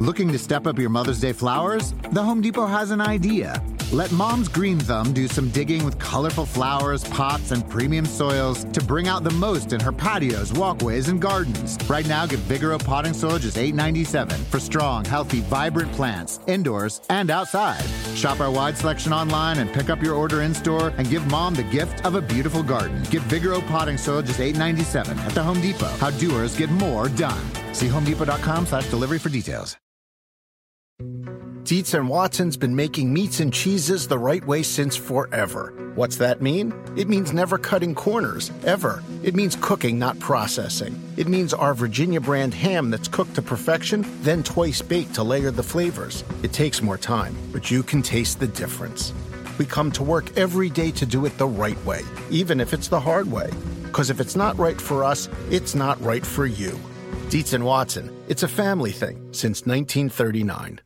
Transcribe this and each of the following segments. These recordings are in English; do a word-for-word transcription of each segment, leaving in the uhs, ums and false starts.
Looking to step up your Mother's Day flowers? The Home Depot has an idea. Let Mom's Green Thumb do some digging with colorful flowers, pots, and premium soils to bring out the most in her patios, walkways, and gardens. Right now, get Vigoro potting soil just eight dollars and ninety-seven cents for strong, healthy, vibrant plants, indoors and outside. Shop our wide selection online and pick up your order in-store and give Mom the gift of a beautiful garden. Get Vigoro potting soil just eight dollars and ninety-seven cents at the Home Depot. How doers get more done. See homedepot.com slash delivery for details. Dietz and Watson's been making meats and cheeses the right way since forever. What's that mean? It means never cutting corners, ever. It means cooking, not processing. It means our Virginia brand ham that's cooked to perfection, then twice baked to layer the flavors. It takes more time, but you can taste the difference. We come to work every day to do it the right way, even if it's the hard way. Because if it's not right for us, it's not right for you. Dietz and Watson, it's a family thing since nineteen thirty-nine.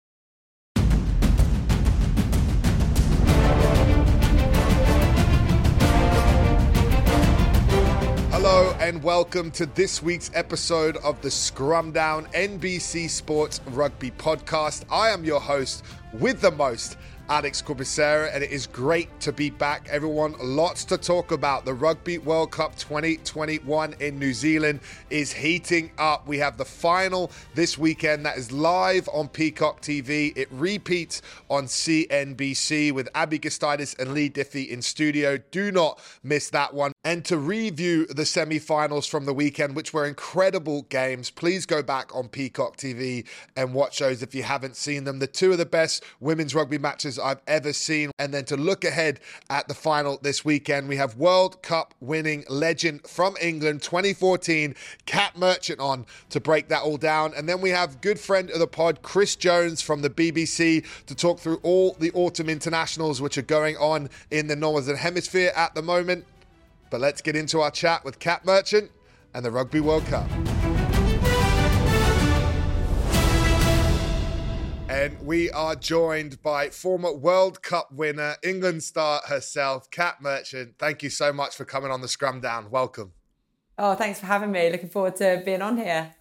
Hello and welcome to this week's episode of the Scrum Down N B C Sports Rugby Podcast. I am your host with the most, Alex Corbicera, and it is great to be back, everyone. Lots to talk about. The Rugby World Cup twenty twenty-one in New Zealand is heating up. We have the final this weekend that is live on Peacock T V. It repeats on C N B C with Abby Gustaitis and Lee Diffie in studio. Do not miss that one. And to review the semi-finals from the weekend, which were incredible games, please go back on Peacock T V and watch those if you haven't seen them. The two of the best women's rugby matches I've ever seen. And then to look ahead at the final this weekend, we have World Cup winning legend from England twenty fourteen, Kat Merchant, on to break that all down. And then we have good friend of the pod, Chris Jones from the B B C, to talk through all the autumn internationals which are going on in the Northern Hemisphere at the moment. But let's get into our chat with Kat Merchant and the Rugby World Cup. And we are joined by former World Cup winner, England star herself, Kat Merchant. Thank you so much for coming on the Scrum Down. Welcome. Oh, thanks for having me. Looking forward to being on here.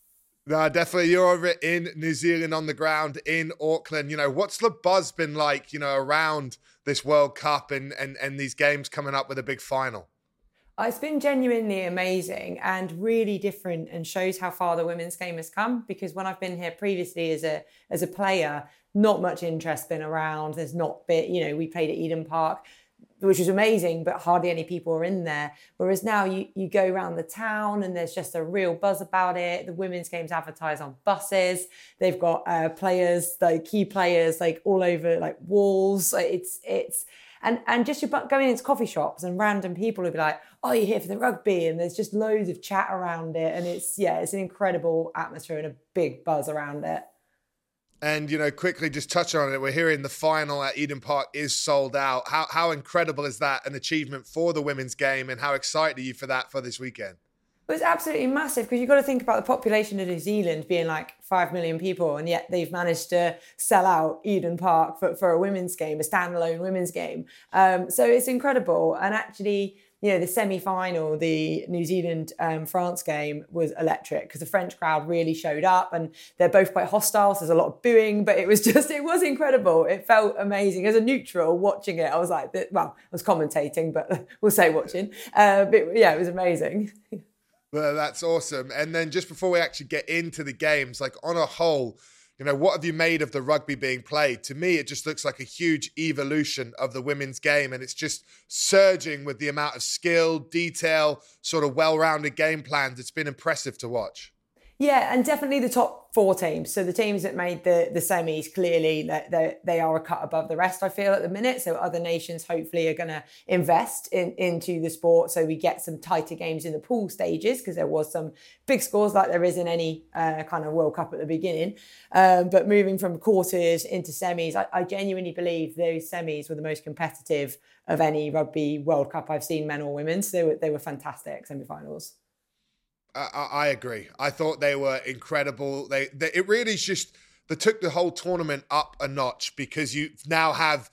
No, definitely. You're over in New Zealand on the ground in Auckland. You know, what's the buzz been like, you know, around this World Cup and, and, and these games coming up with a big final? It's been genuinely amazing and really different, and shows how far the women's game has come, because when I've been here previously as a as a player, not much interest been around. There's not been, you know, we played at Eden Park, which was amazing, but hardly any people are in there. Whereas now you, you go around the town and there's just a real buzz about it. The women's game's advertised on buses. They've got uh, players, like key players, like all over like walls. It's, it's, and, and just you're going into coffee shops and random people will be like, oh, you're here for the rugby. And there's just loads of chat around it. And it's, yeah, it's an incredible atmosphere and a big buzz around it. And, you know, quickly just touching on it, we're hearing the final at Eden Park is sold out. How how incredible is that an achievement for the women's game, and how excited are you for that for this weekend? It was absolutely massive, because you've got to think about the population of New Zealand being like five million people, and yet they've managed to sell out Eden Park for, for a women's game, a standalone women's game. Um, so it's incredible. And actually, you know, the semi-final, the New Zealand-France um, game was electric, because the French crowd really showed up, and they're both quite hostile, so there's a lot of booing, but it was just, it was incredible. It felt amazing. As a neutral watching it, I was like, well, I was commentating, but we'll say watching. Uh, but yeah, it was amazing. Well, that's awesome. And then just before we actually get into the games, like on a whole, you know, what have you made of the rugby being played? To me, it just looks like a huge evolution of the women's game, and it's just surging with the amount of skill, detail, sort of well-rounded game plans. It's been impressive to watch. Yeah, and definitely the top four teams. So the teams that made the, the semis, clearly they, they are a cut above the rest, I feel, at the minute. So other nations hopefully are going to invest in, into the sport, so we get some tighter games in the pool stages, because there was some big scores like there is in any uh, kind of World Cup at the beginning. Um, but moving from quarters into semis, I, I genuinely believe those semis were the most competitive of any rugby World Cup I've seen, men or women. So they were, they were fantastic semi-finals. I, I agree. I thought they were incredible. They, they it really is just, they took the whole tournament up a notch, because you now have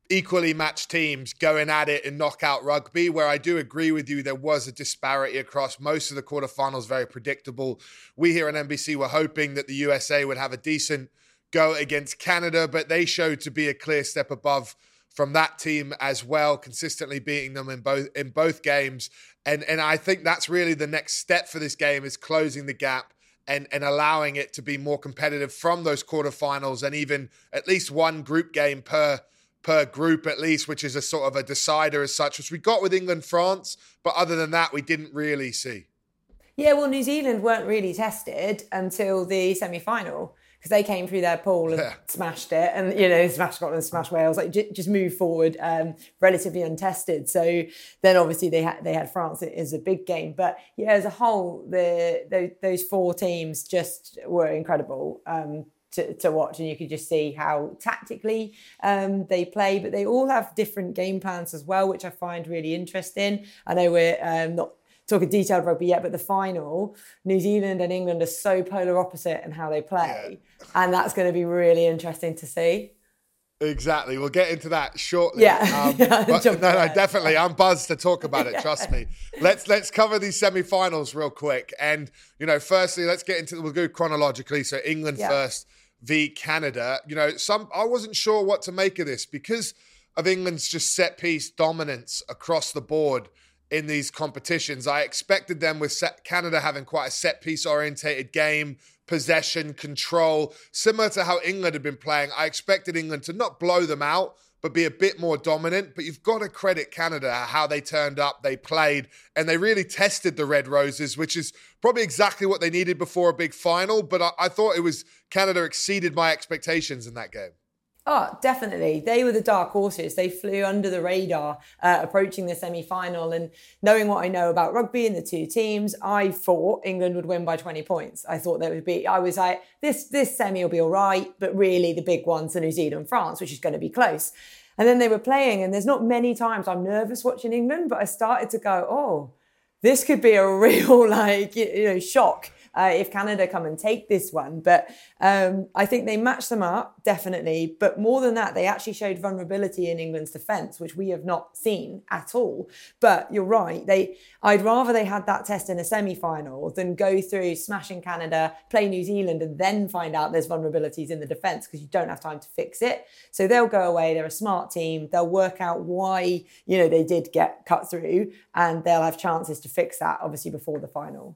equally matched teams going at it in knockout rugby, where I do agree with you, there was a disparity across most of the quarterfinals, very predictable. We here on N B C were hoping that the U S A would have a decent go against Canada, but they showed to be a clear step above from that team as well, consistently beating them in both in both games. And, and I think that's really the next step for this game, is closing the gap and, and allowing it to be more competitive from those quarterfinals, and even at least one group game per per group at least, which is a sort of a decider as such, which we got with England, France. But other than that, we didn't really see. Yeah, well, New Zealand weren't really tested until the semi-final, because they came through their pool and yeah. smashed it, and, you know, smashed Scotland, smashed Wales, like j- just moved forward um, relatively untested. So then obviously they had they had France as a big game. But yeah, as a whole, the, the those four teams just were incredible um, to, to watch, and you could just see how tactically um, they play, but they all have different game plans as well, which I find really interesting. I know we're um, not talking detailed rugby yet, but the final, New Zealand and England are so polar opposite in how they play. Yeah. And that's going to be really interesting to see. Exactly. We'll get into that shortly. Yeah. Um, yeah but, no, no, definitely. I'm buzzed to talk about it. yeah. Trust me. Let's let's cover these semi-finals real quick. And, you know, firstly, let's get into, we'll go chronologically. So England yeah. first v Canada. You know, some I wasn't sure what to make of this because of England's just set piece dominance across the board in these competitions. I expected them, with set, Canada having quite a set-piece orientated game, possession, control, similar to how England had been playing. I expected England to not blow them out, but be a bit more dominant. But you've got to credit Canada, how they turned up, they played, and they really tested the Red Roses, which is probably exactly what they needed before a big final. But I, I thought it was Canada exceeded my expectations in that game. Oh, definitely. They were the dark horses. They flew under the radar, uh, approaching the semi-final. And knowing what I know about rugby and the two teams, I thought England would win by twenty points. I thought that would be, I was like, this, this semi will be all right. But really the big ones are New Zealand, France, which is going to be close. And then they were playing, and there's not many times I'm nervous watching England, but I started to go, oh, this could be a real, like, you know, shock. Uh, if Canada come and take this one. But um, I think they matched them up, definitely. But more than that, they actually showed vulnerability in England's defence, which we have not seen at all. But you're right. They, I'd rather they had that test in a semi-final than go through smashing Canada, play New Zealand, and then find out there's vulnerabilities in the defence, because you don't have time to fix it. So they'll go away. They're a smart team. They'll work out why, you know, they did get cut through, and they'll have chances to fix that, obviously, before the final.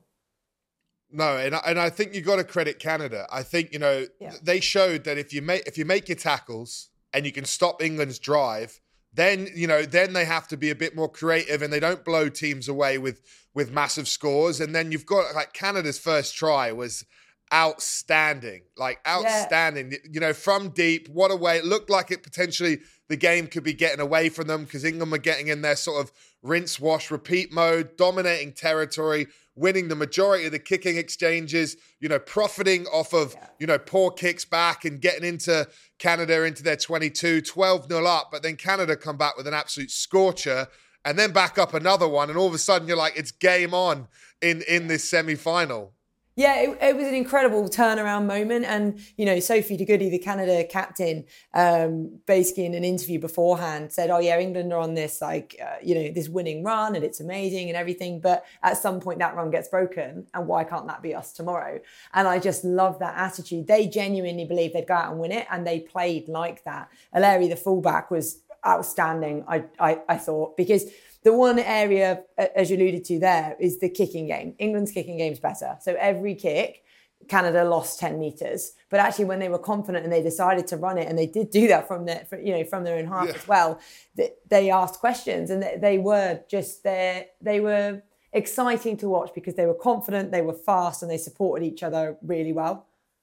No, and I, and I think you got to credit Canada. I think, you know, yeah. they showed that if you make if you make your tackles and you can stop England's drive, then, you know, then they have to be a bit more creative and they don't blow teams away with with massive scores. And then you've got, like, Canada's first try was outstanding, like outstanding, yeah. you know, from deep, what a way. It looked like it potentially, the game could be getting away from them because England were getting in their sort of rinse, wash, repeat mode, dominating territory, winning the majority of the kicking exchanges, you know, profiting off of, yeah. you know, poor kicks back and getting into Canada into their twenty-two, twelve nil up. But then Canada come back with an absolute scorcher and then back up another one. And all of a sudden you're like, it's game on in, in this semi-final. Yeah, it, it was an incredible turnaround moment. And, you know, Sophie de Goody, the Canada captain, um, basically in an interview beforehand said, oh, yeah, England are on this, like, uh, you know, this winning run and it's amazing and everything. But at some point that run gets broken. And why can't that be us tomorrow? And I just love that attitude. They genuinely believed they'd go out and win it. And they played like that. Aleri, the fullback, was outstanding, I, I, I thought, because the one area, as you alluded to there, is the kicking game. England's kicking game's better. So every kick, Canada lost ten metres. But actually, when they were confident and they decided to run it, and they did do that from their, you know, from their own half yeah. as well, they asked questions, and they were just there. They were exciting to watch because they were confident, they were fast, and they supported each other really well.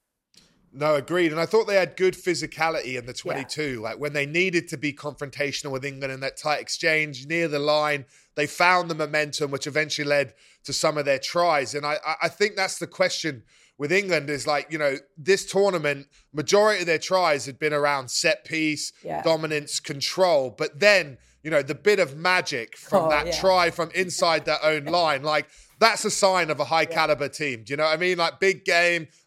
No, agreed. And I thought they had good physicality in the twenty-two. Yeah. Like when they needed to be confrontational with England in that tight exchange near the line, they found the momentum, which eventually led to some of their tries. And I, I think that's the question with England is, like, you know, this tournament, majority of their tries had been around set piece, yeah. dominance, control. But then, you know, the bit of magic from oh, that yeah. try from inside their own line, like that's a sign of a high yeah. caliber team. Do you know what I mean? Like big game,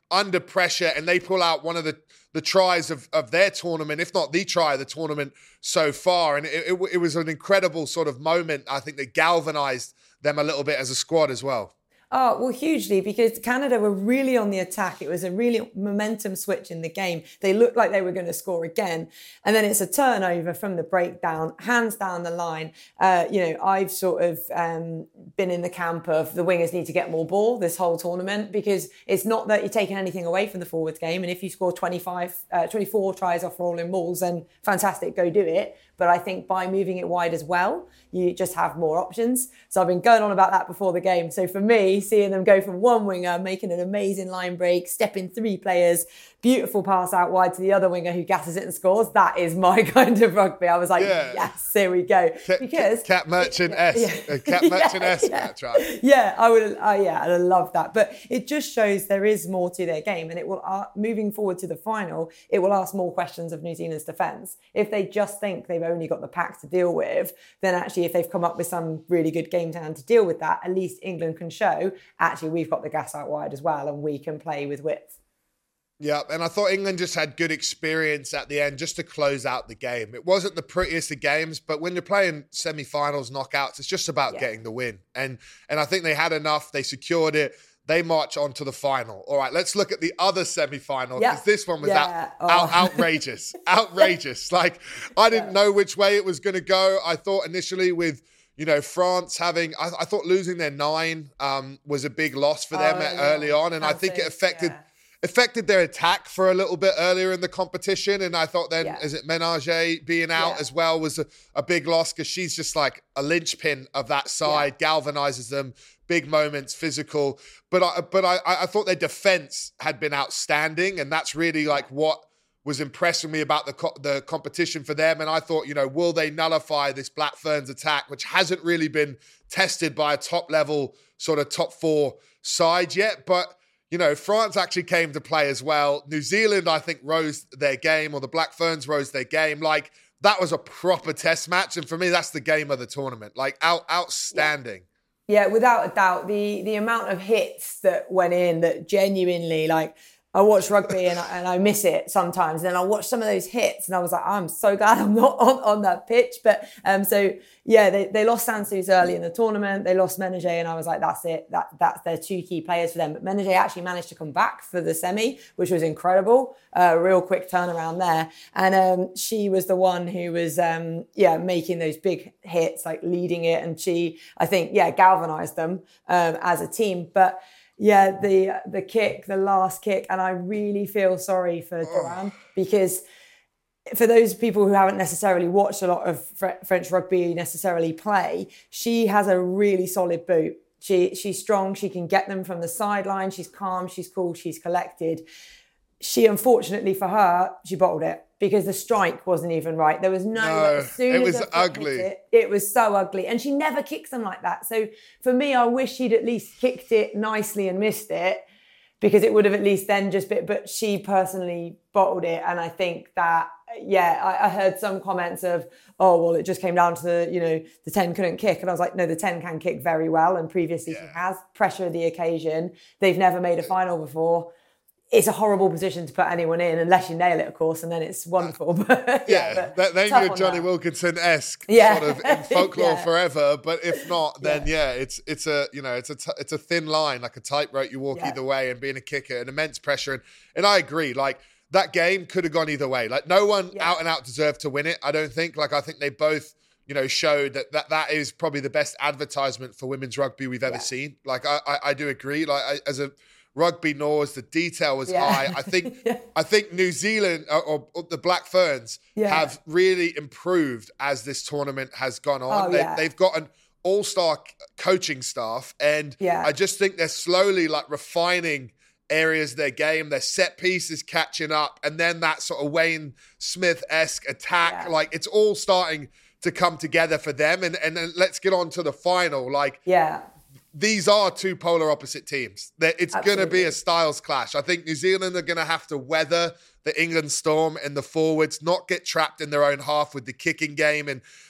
under pressure, and they pull out one of the, the tries of, of their tournament, if not the try of the tournament so far. And it, it, it was an incredible sort of moment, I think, that galvanized them a little bit as a squad as well. Oh, well, hugely, because Canada were really on the attack. It was a really momentum switch in the game. They looked like they were going to score again. And then it's a turnover from the breakdown, hands down the line. Uh, you know, I've sort of um, been in the camp of the wingers need to get more ball this whole tournament, because it's not that you're taking anything away from the forwards game. And if you score twenty-five, uh, twenty-four tries off rolling balls, then fantastic, go do it. But I think by moving it wide as well, you just have more options. So I've been going on about that before the game. So for me, seeing them go from one winger, making an amazing line break, stepping three players, beautiful pass out wide to the other winger who gasses it and scores, that is my kind of rugby. I was like, yeah. yes, here we go. Ca- because Cat Merchant-esque. Yeah. Cat Merchant-esque, yeah, that's right. Yeah, I would, uh, yeah, I love that. But it just shows there is more to their game, and it will, uh, moving forward to the final, it will ask more questions of New Zealand's defence. If they just think they've only got the pack to deal with, then actually if they've come up with some really good game plan to deal with that, at least England can show, actually we've got the gas out wide as well, and we can play with width. Yeah, and I thought England just had good experience at the end just to close out the game. It wasn't the prettiest of games, but when you're playing semi-finals, knockouts, it's just about yeah. getting the win. And and I think they had enough. They secured it. They march on to the final. All right, let's look at the other semi-final, because yeah. this one was yeah. out, out, oh. outrageous. outrageous. Like, I didn't yeah. know which way it was going to go. I thought initially with, you know, France having, I, I thought losing their nine um, was a big loss for them oh, yeah. early on. And That's I think it, it affected... Yeah. affected their attack for a little bit earlier in the competition. And I thought then, yeah. is it Ménager being out yeah. as well was a, a big loss, because she's just like a linchpin of that side, yeah. galvanizes them, big moments, physical. But I, but I, I thought their defense had been outstanding. And that's really like what was impressing me about the co- the competition for them. And I thought, you know, will they nullify this Black Ferns attack, which hasn't really been tested by a top level sort of top four side yet. But you know, France actually came to play as well. New Zealand, I think, rose their game, or the Black Ferns rose their game. Like, that was a proper test match. And for me, that's the game of the tournament. Like, out, outstanding. Yeah. yeah, without a doubt. The the amount of hits that went in that genuinely, like, I watch rugby and I, and I miss it sometimes. And then I watch some of those hits and I was like, I'm so glad I'm not on, on that pitch. But um, so, yeah, they, they lost Sansus early in the tournament. They lost Ménager, and I was like, that's it. That That's their two key players for them. But Ménager actually managed to come back for the semi, which was incredible. A uh, real quick turnaround there. And um, she was the one who was, um, yeah, making those big hits, like leading it. And she, I think, yeah, galvanized them um, as a team. But yeah, the the kick, the last kick, and I really feel sorry for Joanne, because for those people who haven't necessarily watched a lot of Fr- French rugby necessarily play, she has a really solid boot. She she's strong. She can get them from the sideline. She's calm. She's cool. She's collected. She, unfortunately for her, she bottled it, because the strike wasn't even right. There was no... no as soon it as was ugly. It, it was so ugly. And she never kicks them like that. So for me, I wish she'd at least kicked it nicely and missed it, because it would have at least then just been... But she personally bottled it. And I think that, yeah, I, I heard some comments of, oh, well, it just came down to the, you know, the ten couldn't kick. And I was like, no, the ten can kick very well. And previously yeah. she has. Pressure of the occasion. They've never made a final before. It's a horrible position to put anyone in, unless you nail it, of course, and then it's wonderful. But, yeah, yeah but then you're Johnny that. Wilkinson-esque, yeah. sort of in folklore yeah. forever. But if not, then yeah. yeah, it's it's a you know it's a t- it's a thin line, like a tightrope you walk yeah. either way. And being a kicker, and immense pressure, and and I agree, like that game could have gone either way. Like no one yeah. out and out deserved to win it. I don't think. Like I think they both, you know, showed that that, that is probably the best advertisement for women's rugby we've ever yeah. seen. Like I, I I do agree. Like I, as a Rugby Norse, the detail was yeah. high. I think yeah. I think New Zealand or, or, or the Black Ferns yeah. have really improved as this tournament has gone on. Oh, they, yeah. They've got an all-star coaching staff, and yeah. I just think they're slowly like refining areas of their game. Their set piece is catching up, and then that sort of Wayne Smith-esque attack, yeah. like it's all starting to come together for them. And and then let's get on to the final. Like yeah. these are two polar opposite teams. It's going to be a styles clash. I think New Zealand are going to have to weather the England storm and the forwards, not get trapped in their own half with the kicking game. And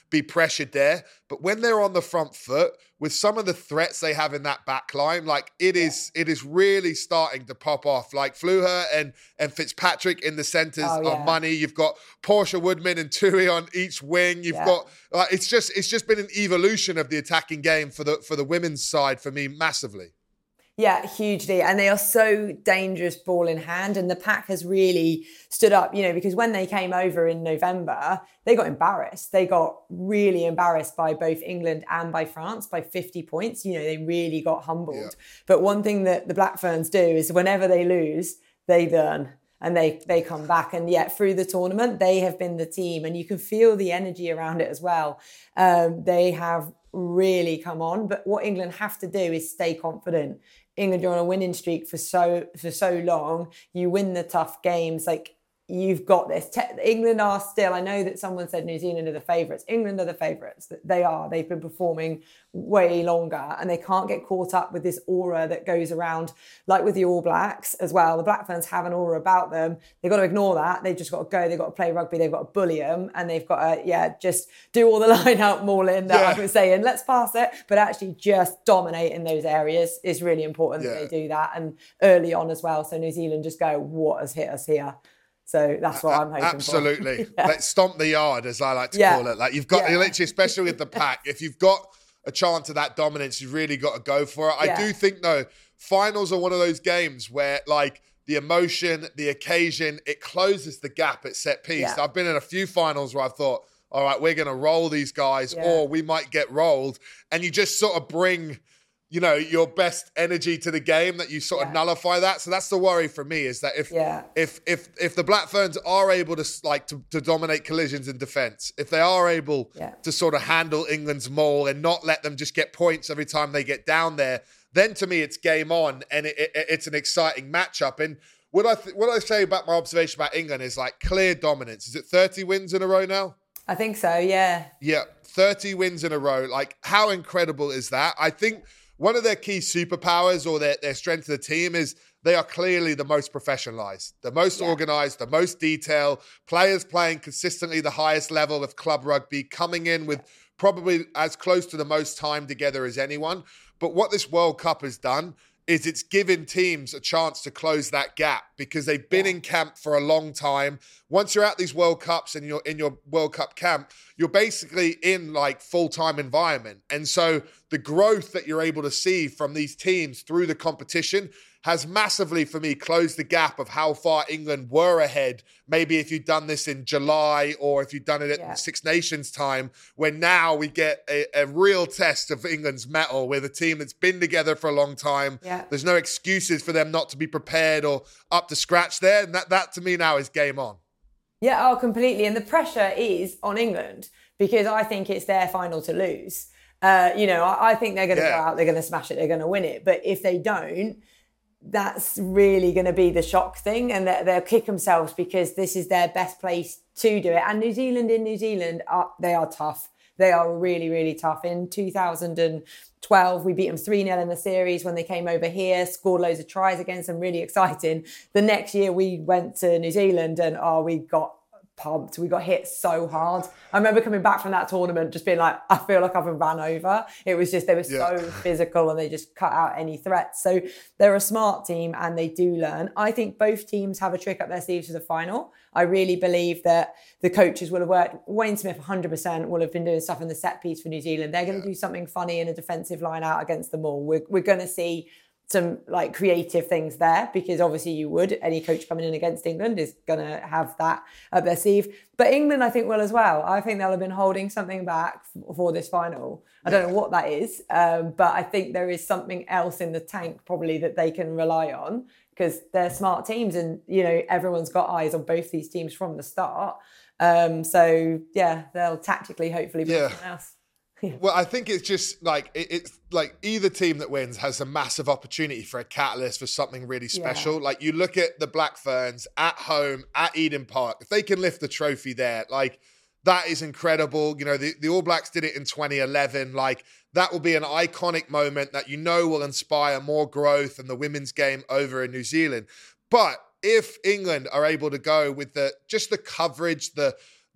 be pressured there. But when they're on the front foot, with some of the threats they have in that back line, like it yeah. is it is really starting to pop off. Like Fluher and, and Fitzpatrick in the centres oh, yeah. are money. You've got Portia Woodman and Tui on each wing. You've yeah. got uh, it's just it's just been an evolution of the attacking game for the for the women's side for me massively. Yeah, hugely. And they are so dangerous ball in hand. And the pack has really stood up, you know, because when they came over in November, they got embarrassed. They got really embarrassed by both England and by France by fifty points. You know, they really got humbled. Yeah. But one thing that the Black Ferns do is whenever they lose, they learn and they, they come back. And yet through the tournament, they have been the team. And you can feel the energy around it as well. Um, they have really come on. But what England have to do is stay confident. England, you're on a winning streak for so for so long. You win the tough games. Like, you've got this. Te- England are still, I know that someone said New Zealand are the favourites. England are the favourites. They are. They've been performing way longer and they can't get caught up with this aura that goes around, like with the All Blacks as well. The Black Ferns have an aura about them. They've got to ignore that. They've just got to go. They've got to play rugby. They've got to bully them and they've got to, yeah, just do all the line out mauling that yeah. I was saying. Let's pass it. But actually just dominate in those areas is really important yeah. that they do that. And early on as well. So New Zealand just go, what has hit us here? So that's what I'm hoping Absolutely. for. Absolutely. yeah. Let's stomp the yard, as I like to yeah. call it. Like you've got, yeah. literally, especially with the pack, if you've got a chance of that dominance, you've really got to go for it. I yeah. do think, though, finals are one of those games where, like, the emotion, the occasion, it closes the gap at set piece. Yeah. I've been in a few finals where I've thought, all right, we're going to roll these guys yeah. or we might get rolled. And you just sort of bring, you know, your best energy to the game that you sort yeah. of nullify that. So that's the worry for me is that if yeah. if if if the Black Ferns are able to like to, to dominate collisions in defence, if they are able yeah. to sort of handle England's maul and not let them just get points every time they get down there, then to me it's game on and it, it, it's an exciting matchup. And what I th- what I say about my observation about England is like clear dominance. Is it thirty wins in a row now? I think so, yeah. Yeah, thirty wins in a row. Like how incredible is that? I think one of their key superpowers or their, their strength of the team is they are clearly the most professionalized, the most yeah. organized, the most detailed, players playing consistently the highest level of club rugby, coming in with probably as close to the most time together as anyone. But what this World Cup has done is it's given teams a chance to close that gap because they've been yeah. in camp for a long time. Once you're at these World Cups and you're in your World Cup camp, you're basically in like full-time environment. And so the growth that you're able to see from these teams through the competition has massively, for me, closed the gap of how far England were ahead. Maybe if you'd done this in July or if you'd done it at yeah. Six Nations time, when now we get a, a real test of England's mettle with a team that's been together for a long time. Yeah. There's no excuses for them not to be prepared or up to scratch there. And that, that to me now is game on. Yeah, oh, completely. And the pressure is on England because I think it's their final to lose. Uh, you know, I, I think they're going to yeah. go out, they're going to smash it, they're going to win it. But if they don't, that's really going to be the shock thing, and they'll kick themselves because this is their best place to do it. And New Zealand in New Zealand, are, they are tough. They are really, really tough. In two thousand twelve, we beat them three nil in the series when they came over here, scored loads of tries against them, really exciting. The next year we went to New Zealand and oh, we got pumped. We got hit so hard. I remember coming back from that tournament just being like, I feel like I've been ran over. It was just, they were yeah. so physical and they just cut out any threats. So they're a smart team and they do learn. I think both teams have a trick up their sleeves for the final. I really believe that the coaches will have worked. Wayne Smith, one hundred percent, will have been doing stuff in the set piece for New Zealand. They're going to yeah. do something funny in a defensive line out against them all. We're, we're going to see some like creative things there because obviously you would, any coach coming in against England is going to have that up their sleeve. But England, I think, will as well. I think they'll have been holding something back for this final. I don't know what that is, um, but I think there is something else in the tank probably that they can rely on because they're smart teams and, you know, everyone's got eyes on both these teams from the start. Um, so, yeah, they'll tactically hopefully be yeah. something else. Well, I think it's just like it, it's like either team that wins has a massive opportunity for a catalyst for something really special. Yeah. Like you look at the Black Ferns at home at Eden Park, if they can lift the trophy there, like that is incredible. You know, the, the All Blacks did it in twenty eleven. Like that will be an iconic moment that you know will inspire more growth in the women's game over in New Zealand. But if England are able to go with the just the coverage, the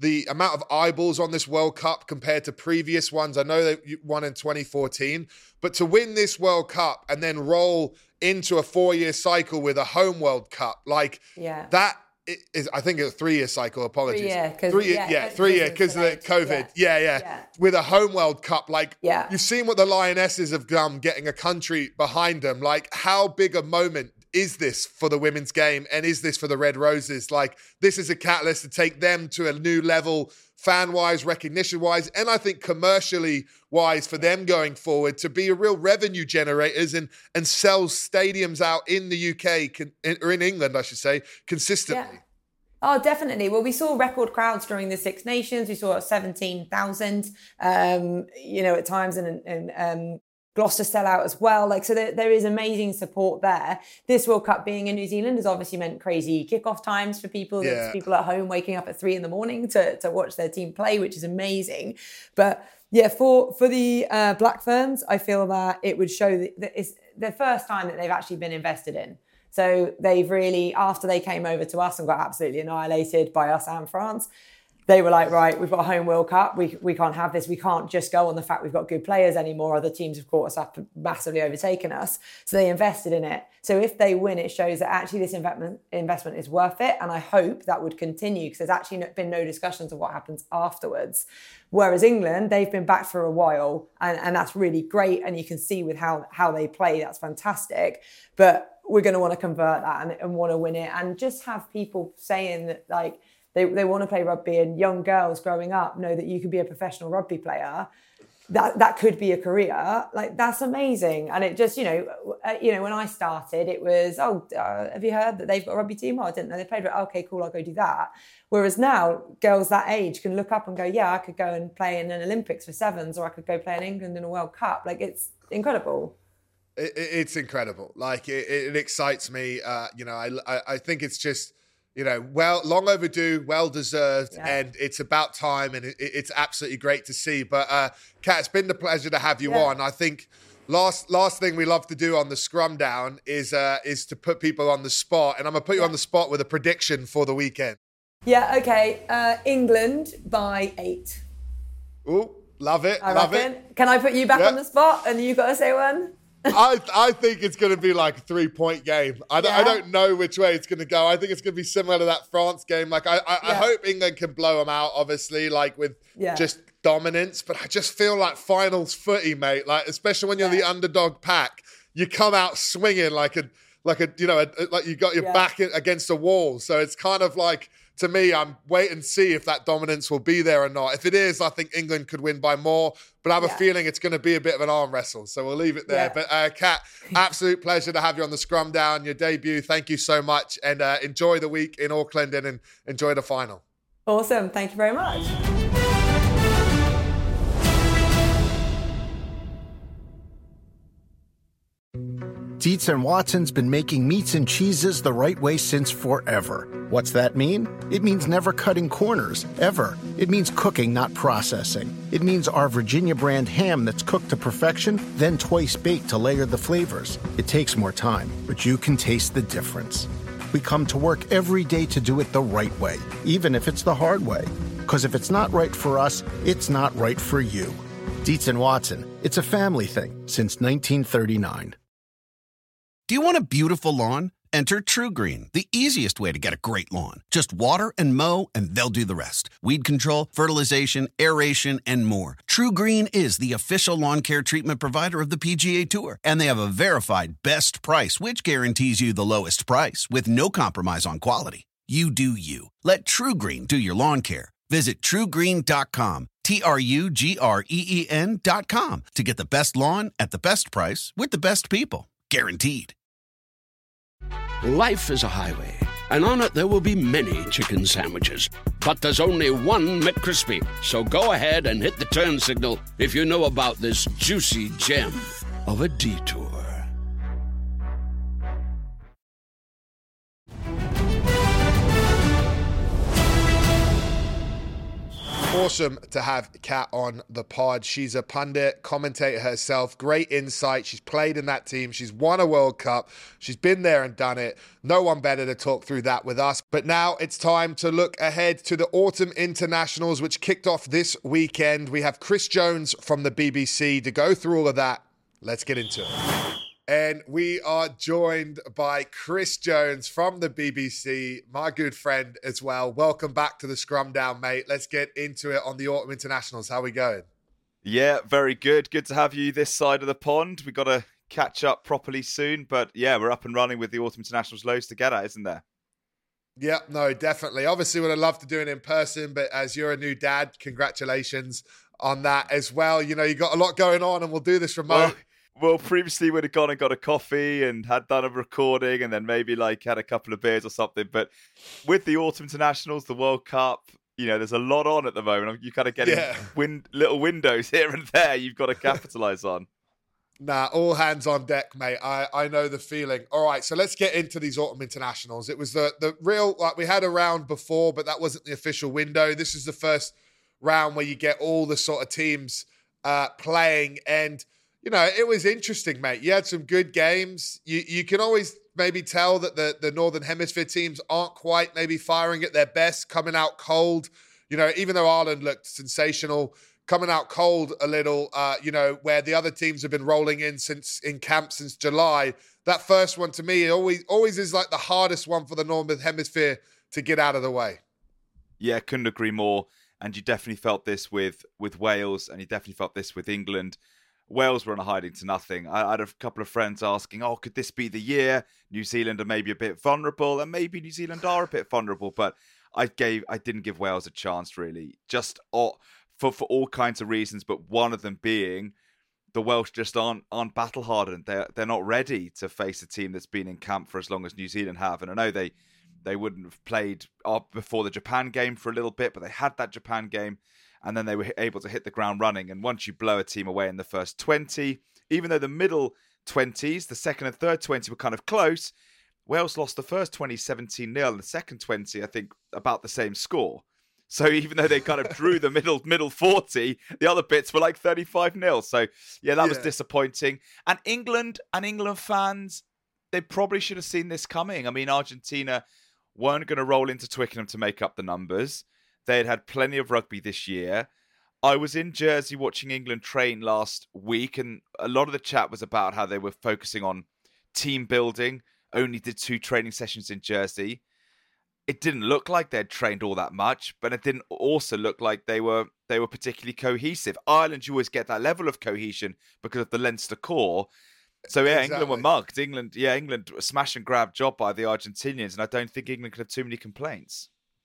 the amount of eyeballs on this World Cup compared to previous ones. I know they won in twenty fourteen, but to win this World Cup and then roll into a four-year cycle with a home World Cup, like yeah. that is, I think, a three-year cycle. Apologies. Yeah, three, yeah, yeah, three year because of the COVID. Yeah. Yeah, yeah, yeah. With a home World Cup, like yeah. you've seen what the Lionesses have done, getting a country behind them. Like, how big a moment is this for the women's game, and is this for the Red Roses? Like, this is a catalyst to take them to a new level, fan-wise, recognition-wise, and I think commercially-wise for them going forward to be a real revenue generators and and sell stadiums out in the U K, or in England, I should say, consistently. Yeah. Oh, definitely. Well, we saw record crowds during the Six Nations. We saw seventeen thousand, um, you know, at times, and, and um, Gloucester sell out as well. Like, so there, there is amazing support there. This World Cup being in New Zealand has obviously meant crazy kickoff times for people. Yeah. There's people at home waking up at three in the morning to, to watch their team play, which is amazing. But yeah, for, for the uh, Black Ferns, I feel that it would show that, that it's the first time that they've actually been invested in. So they've really, after they came over to us and got absolutely annihilated by us and France, they were like, right, we've got a home World Cup. We we can't have this. We can't just go on the fact we've got good players anymore. Other teams have caught us up and massively overtaken us. So they invested in it. So if they win, it shows that actually this investment investment is worth it. And I hope that would continue, because there's actually been no discussions of what happens afterwards. Whereas England, they've been back for a while, and, and that's really great. And you can see with how, how they play, that's fantastic. But we're going to want to convert that and, and want to win it, and just have people saying that, like, They they want to play rugby, and young girls growing up know that you can be a professional rugby player. That that could be a career. Like, that's amazing. And it just, you know, uh, you know, when I started, it was, oh, uh, have you heard that they've got a rugby team? Oh, I didn't know they played. But okay, cool, I'll go do that. Whereas now, girls that age can look up and go, yeah, I could go and play in an Olympics for sevens, or I could go play in England in a World Cup. Like, it's incredible. It, it's incredible. Like, it, it excites me. Uh, you know, I, I I think it's just, you know, well, long overdue, well deserved, yeah. and it's about time, and it, it's absolutely great to see. But uh, Kat, it's been a pleasure to have you yeah. on. I think last last thing we love to do on the Scrum Down is uh, is to put people on the spot, and I'm gonna put you yeah. on the spot with a prediction for the weekend. Yeah, okay. Uh, England by eight. Ooh, love it, I love reckon. it. Can I put you back yep. on the spot, and you got to say one? I I think it's going to be like a three-point game. I, yeah. I don't know which way it's going to go. I think it's going to be similar to that France game. Like, I, I, yeah. I hope England can blow them out, obviously, like with yeah. just dominance. But I just feel like finals footy, mate. Like, especially when you're yeah. the underdog pack, you come out swinging like a like a you know a, like you got your yeah. back against a wall. So it's kind of like, to me, I'm wait and see if that dominance will be there or not. If it is, I think England could win by more, but I have yeah. a feeling it's going to be a bit of an arm wrestle. So we'll leave it there. Yeah. But uh, Kat, absolute pleasure to have you on the Scrum Down, your debut. Thank you so much, and uh, enjoy the week in Auckland, and, and enjoy the final. Awesome. Thank you very much. Dietz and Watson's been making meats and cheeses the right way since forever. What's that mean? It means never cutting corners, ever. It means cooking, not processing. It means our Virginia brand ham that's cooked to perfection, then twice baked to layer the flavors. It takes more time, but you can taste the difference. We come to work every day to do it the right way, even if it's the hard way. Because if it's not right for us, it's not right for you. Dietz and Watson, it's a family thing since nineteen thirty-nine. Do you want a beautiful lawn? Enter TruGreen, the easiest way to get a great lawn. Just water and mow, and they'll do the rest. Weed control, fertilization, aeration, and more. TruGreen is the official lawn care treatment provider of the P G A Tour, and they have a verified best price, which guarantees you the lowest price with no compromise on quality. You do you. Let TruGreen do your lawn care. Visit True Green dot com, T R U G R E E N dot com, to get the best lawn at the best price with the best people. Guaranteed. Life is a highway, and on it there will be many chicken sandwiches. But there's only one McCrispy. So go ahead and hit the turn signal if you know about this juicy gem of a detour. awesome to have Kat on the pod. She's a pundit, commentator herself, great insight. She's played in that team. She's won a World Cup. She's been there and done it. No one better to talk through that with us. But now it's time to look ahead to the Autumn Internationals, which kicked off this weekend. We have Chris Jones from the B B C to go through all of that. Let's get into it. And we are joined by Chris Jones from the B B C, my good friend as well. Welcome back to the Scrum Down, mate. Let's get into it on the Autumn Internationals. How are we going? Yeah, very good. Good to have you this side of the pond. We've got to catch up properly soon. But yeah, we're up and running with the Autumn Internationals. Loads to get at, isn't there? Yeah, no, definitely. Obviously, would have loved to do it in person, but as you're a new dad, congratulations on that as well. You know, you got a lot going on and we'll do this remote. Well, Well, previously we'd have gone and got a coffee and had done a recording and then maybe like had a couple of beers or something. But with the Autumn Internationals, the World Cup, you know, there's a lot on at the moment. You kind of get yeah. win- little windows here and there you've got to capitalize on. Nah, all hands on deck, mate. I, I know the feeling. All right, so let's get into these Autumn Internationals. It was the, the real, like we had a round before, but that wasn't the official window. This is the first round where you get all the sort of teams uh, playing. And you know, it was interesting, mate. You had some good games. You you can always maybe tell that the, the Northern Hemisphere teams aren't quite maybe firing at their best, coming out cold. You know, even though Ireland looked sensational, coming out cold a little, uh, you know, where the other teams have been rolling in since in camp since July. That first one to me always always is like the hardest one for the Northern Hemisphere to get out of the way. Yeah, couldn't agree more. And you definitely felt this with, with Wales, and you definitely felt this with England. Wales were on a hiding to nothing. I, I had a couple of friends asking, oh, could this be the year? New Zealand are maybe a bit vulnerable, and maybe New Zealand are a bit vulnerable, but I gave, I didn't give Wales a chance, really. Just oh, for, for all kinds of reasons, but one of them being the Welsh just aren't, aren't battle-hardened. They're, they're not ready to face a team that's been in camp for as long as New Zealand have. And I know they, they wouldn't have played up before the Japan game for a little bit, but they had that Japan game. And then they were able to hit the ground running. And once you blow a team away in the first twenty, even though the middle twenties, the second and third twenty were kind of close, Wales lost the first twenty seventeen nil and the second twenty, I think, about the same score. So even though they kind of drew the middle middle forty, the other bits were like thirty-five nil. So yeah, that yeah. was disappointing. And England and England fans, they probably should have seen this coming. I mean, Argentina weren't going to roll into Twickenham to make up the numbers. They had had plenty of rugby this year. I was in Jersey watching England train last week, and a lot of the chat was about how they were focusing on team building, only did two training sessions in Jersey. It didn't look like they'd trained all that much, but it didn't also look like they were they were particularly cohesive. Ireland, you always get that level of cohesion because of the Leinster core. So yeah, exactly. England were mugged. England, yeah, England, a smash and grab job by the Argentinians, and I don't think England could have too many complaints.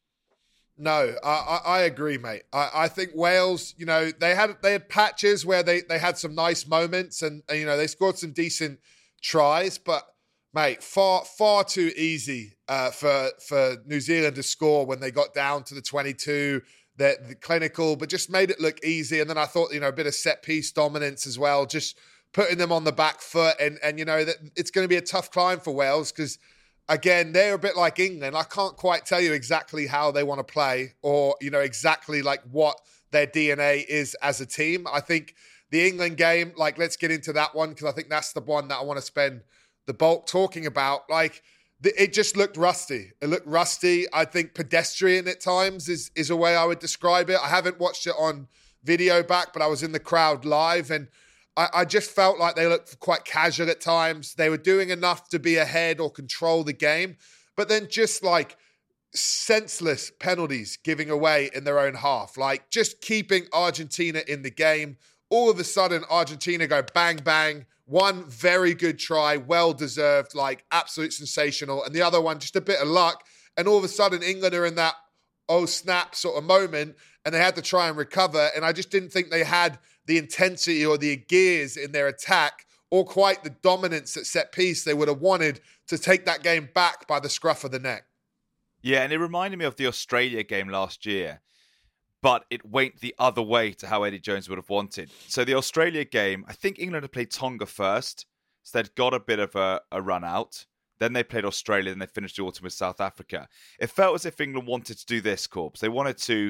No, I, I agree, mate. I, I think Wales, you know, they had they had patches where they, they had some nice moments and, and, you know, they scored some decent tries. But, mate, far far too easy uh, for for New Zealand to score when they got down to the twenty-two. They're, they're clinical, but just made it look easy. And then I thought, you know, a bit of set-piece dominance as well, just putting them on the back foot. And, and you know, that it's going to be a tough climb for Wales because, again, they're a bit like England. I can't quite tell you exactly how they want to play or, you know, exactly like what their D N A is as a team. I think the England game, like, let's get into that one because I think that's the one that I want to spend the bulk talking about. Like, the, it just looked rusty. It looked rusty. I think pedestrian at times is, is a way I would describe it. I haven't watched it on video back, but I was in the crowd live and I, I just felt like they looked quite casual at times. They were doing enough to be ahead or control the game, but then just like senseless penalties giving away in their own half, like just keeping Argentina in the game. All of a sudden, Argentina go bang, bang. One very good try, well-deserved, like absolute sensational. And the other one, just a bit of luck. And all of a sudden, England are in that oh snap sort of moment and they had to try and recover. And I just didn't think they had the intensity or the gears in their attack or quite the dominance at set piece they would have wanted to take that game back by the scruff of the neck. Yeah, and it reminded me of the Australia game last year, but it went the other way to how Eddie Jones would have wanted. So the Australia game, I think England had played Tonga first, so they'd got a bit of a, a run out. Then they played Australia, then they finished the autumn with South Africa. It felt as if England wanted to do this, Corpse. They wanted to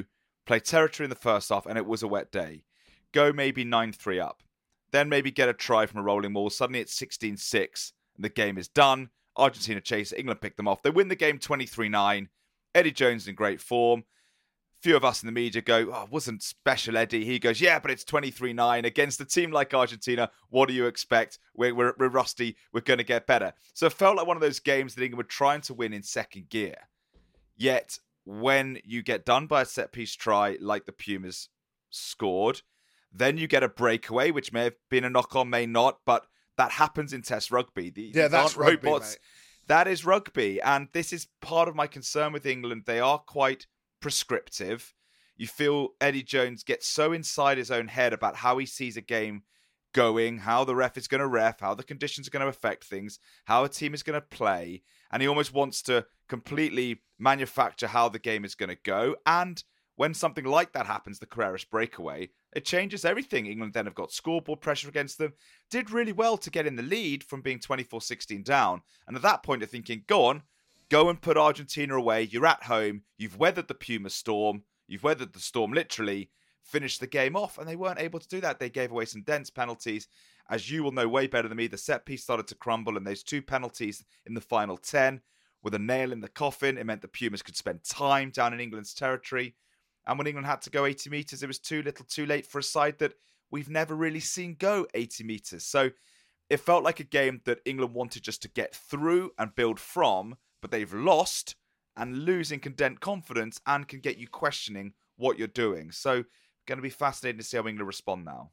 play territory in the first half, and it was a wet day. Go maybe nine three up. Then maybe get a try from a rolling ball. Suddenly it's sixteen six, and the game is done. Argentina chase it. England pick them off. They win the game twenty-three nine. Eddie Jones in great form. Few of us in the media go, oh, wasn't special, Eddie. He goes, yeah, but it's twenty-three nine against a team like Argentina. What do you expect? We're, we're, we're rusty. We're going to get better. So it felt like one of those games that England were trying to win in second gear. Yet, when you get done by a set-piece try like the Pumas scored, then you get a breakaway, which may have been a knock-on, may not, but that happens in Test rugby. The, yeah, that's rugby, robots. Mate. That is rugby, and this is part of my concern with England. They are quite prescriptive. You feel Eddie Jones gets so inside his own head about how he sees a game going, how the ref is going to ref, how the conditions are going to affect things, how a team is going to play, and he almost wants to completely manufacture how the game is going to go. And when something like that happens, the Carreras breakaway, it changes everything. England then have got scoreboard pressure against them, did really well to get in the lead from being twenty-four sixteen down, and at that point they're thinking, go on, go and put Argentina away. You're at home. You've weathered the Puma storm. You've weathered the storm, literally. Finish the game off. And they weren't able to do that. They gave away some dense penalties. As you will know way better than me, the set piece started to crumble. And those two penalties in the final ten were the nail in the coffin. It meant the Pumas could spend time down in England's territory. And when England had to go eighty metres, it was too little too late for a side that we've never really seen go eighty metres. So it felt like a game that England wanted just to get through and build from, but they've lost, and losing can dent confidence and can get you questioning what you're doing. So, going to be fascinating to see how England respond now.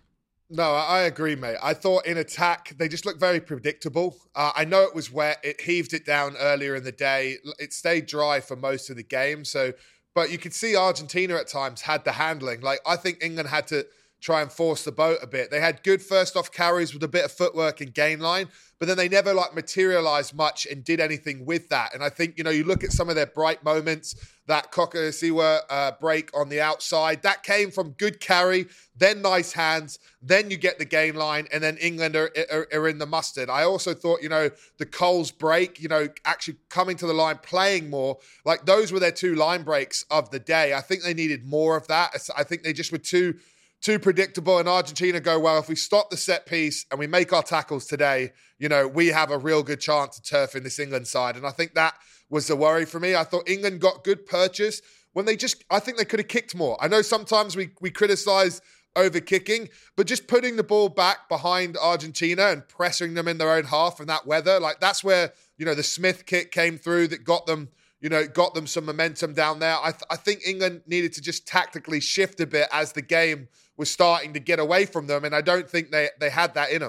No, I agree, mate. I thought in attack, they just looked very predictable. Uh, I know it was wet. It heaved it down earlier in the day. It stayed dry for most of the game. So, but you could see Argentina at times had the handling. Like, I think England had to try and force the boat a bit. They had good first off carries with a bit of footwork and gain line, but then they never like materialized much and did anything with that. And I think, you know, you look at some of their bright moments, that Kokosiwa uh, break on the outside, that came from good carry, then nice hands, then you get the gain line, and then England are, are, are in the mustard. I also thought, you know, the Coles break, you know, actually coming to the line, playing more, like those were their two line breaks of the day. I think they needed more of that. I think they just were too Too predictable, and Argentina go, well, if we stop the set piece and we make our tackles today, you know, we have a real good chance of turfing this England side. And I think that was the worry for me. I thought England got good purchase when they just, I think they could have kicked more. I know sometimes we, we criticize over kicking, but just putting the ball back behind Argentina and pressing them in their own half and that weather, like that's where, you know, the Smith kick came through that got them, you know, got them some momentum down there. I, th- I think England needed to just tactically shift a bit as the game was starting to get away from them, and I don't think they, they had that in them.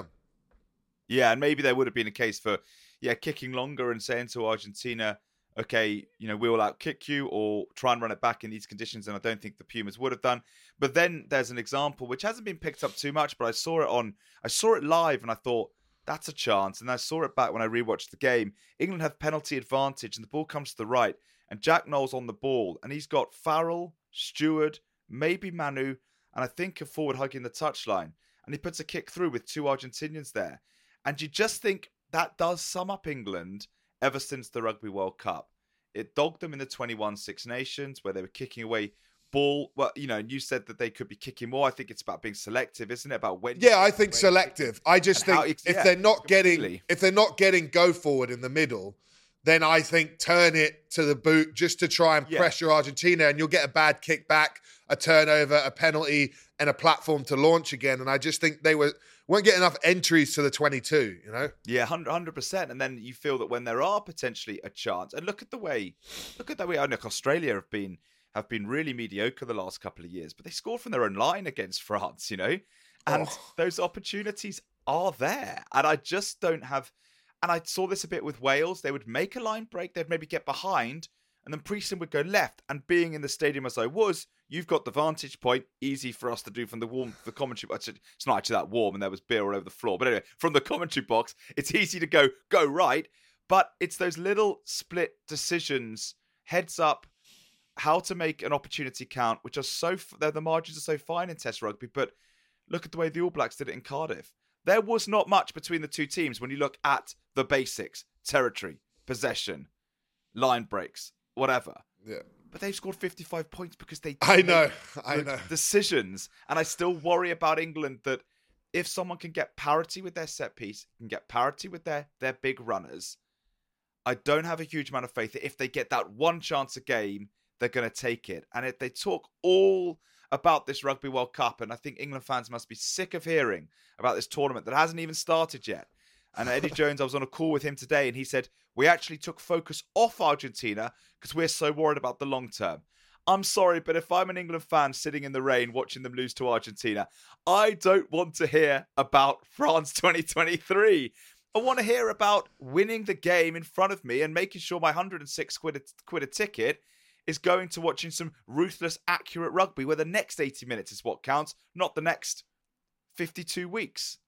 Yeah, and maybe there would have been a case for, yeah, kicking longer and saying to Argentina, okay, you know, we will out-kick you or try and run it back in these conditions, and I don't think the Pumas would have done. But then there's an example, which hasn't been picked up too much, but I saw it on, I saw it live, and I thought, that's a chance. And I saw it back when I rewatched the game. England have penalty advantage, and the ball comes to the right, and Jack Knowles on the ball, and he's got Farrell, Stewart, maybe Manu, and I think a forward hugging the touchline. And he puts a kick through with two Argentinians there. And you just think that does sum up England ever since the Rugby World Cup. It dogged them in the twenty-one Six Nations where they were kicking away ball. Well, you know, and you said that they could be kicking more. I think it's about being selective, isn't it? About when. Yeah, I think selective. I just think if yeah, they're not completely. getting, if they're not getting go forward in the middle, then I think turn it to the boot just to try and yeah. pressure Argentina, and you'll get a bad kick back, a turnover, a penalty, and a platform to launch again. And I just think they were weren't getting enough entries to the twenty-two, you know? Yeah, one hundred percent. And then you feel that when there are potentially a chance, and look at the way, look at the way I know Australia have been have been really mediocre the last couple of years, but they scored from their own line against France, you know? And oh. those opportunities are there. And I just don't have... And I saw this a bit with Wales. They would make a line break. They'd maybe get behind. And then Priestley would go left. And being in the stadium as I was, you've got the vantage point. Easy for us to do from the warm, the commentary box. It's not actually that warm and there was beer all over the floor. But anyway, from the commentary box, it's easy to go, go right. But it's those little split decisions, heads up, how to make an opportunity count, which are so, they're, the margins are so fine in Test rugby. But look at the way the All Blacks did it in Cardiff. There was not much between the two teams when you look at the basics, territory, possession, line breaks, whatever. Yeah. but they've scored fifty-five points because they I know, I know. decisions. And I still worry about England that if someone can get parity with their set piece, can get parity with their, their big runners, I don't have a huge amount of faith that if they get that one chance a game, they're going to take it. And if they talk all about this Rugby World Cup, and I think England fans must be sick of hearing about this tournament that hasn't even started yet. And Eddie Jones, I was on a call with him today, and he said, we actually took focus off Argentina because we're so worried about the long term. I'm sorry, but if I'm an England fan sitting in the rain watching them lose to Argentina, I don't want to hear about France twenty twenty-three. I want to hear about winning the game in front of me and making sure my one hundred six quid a, quid a ticket is going to watching some ruthless, accurate rugby where the next eighty minutes is what counts, not the next fifty-two weeks.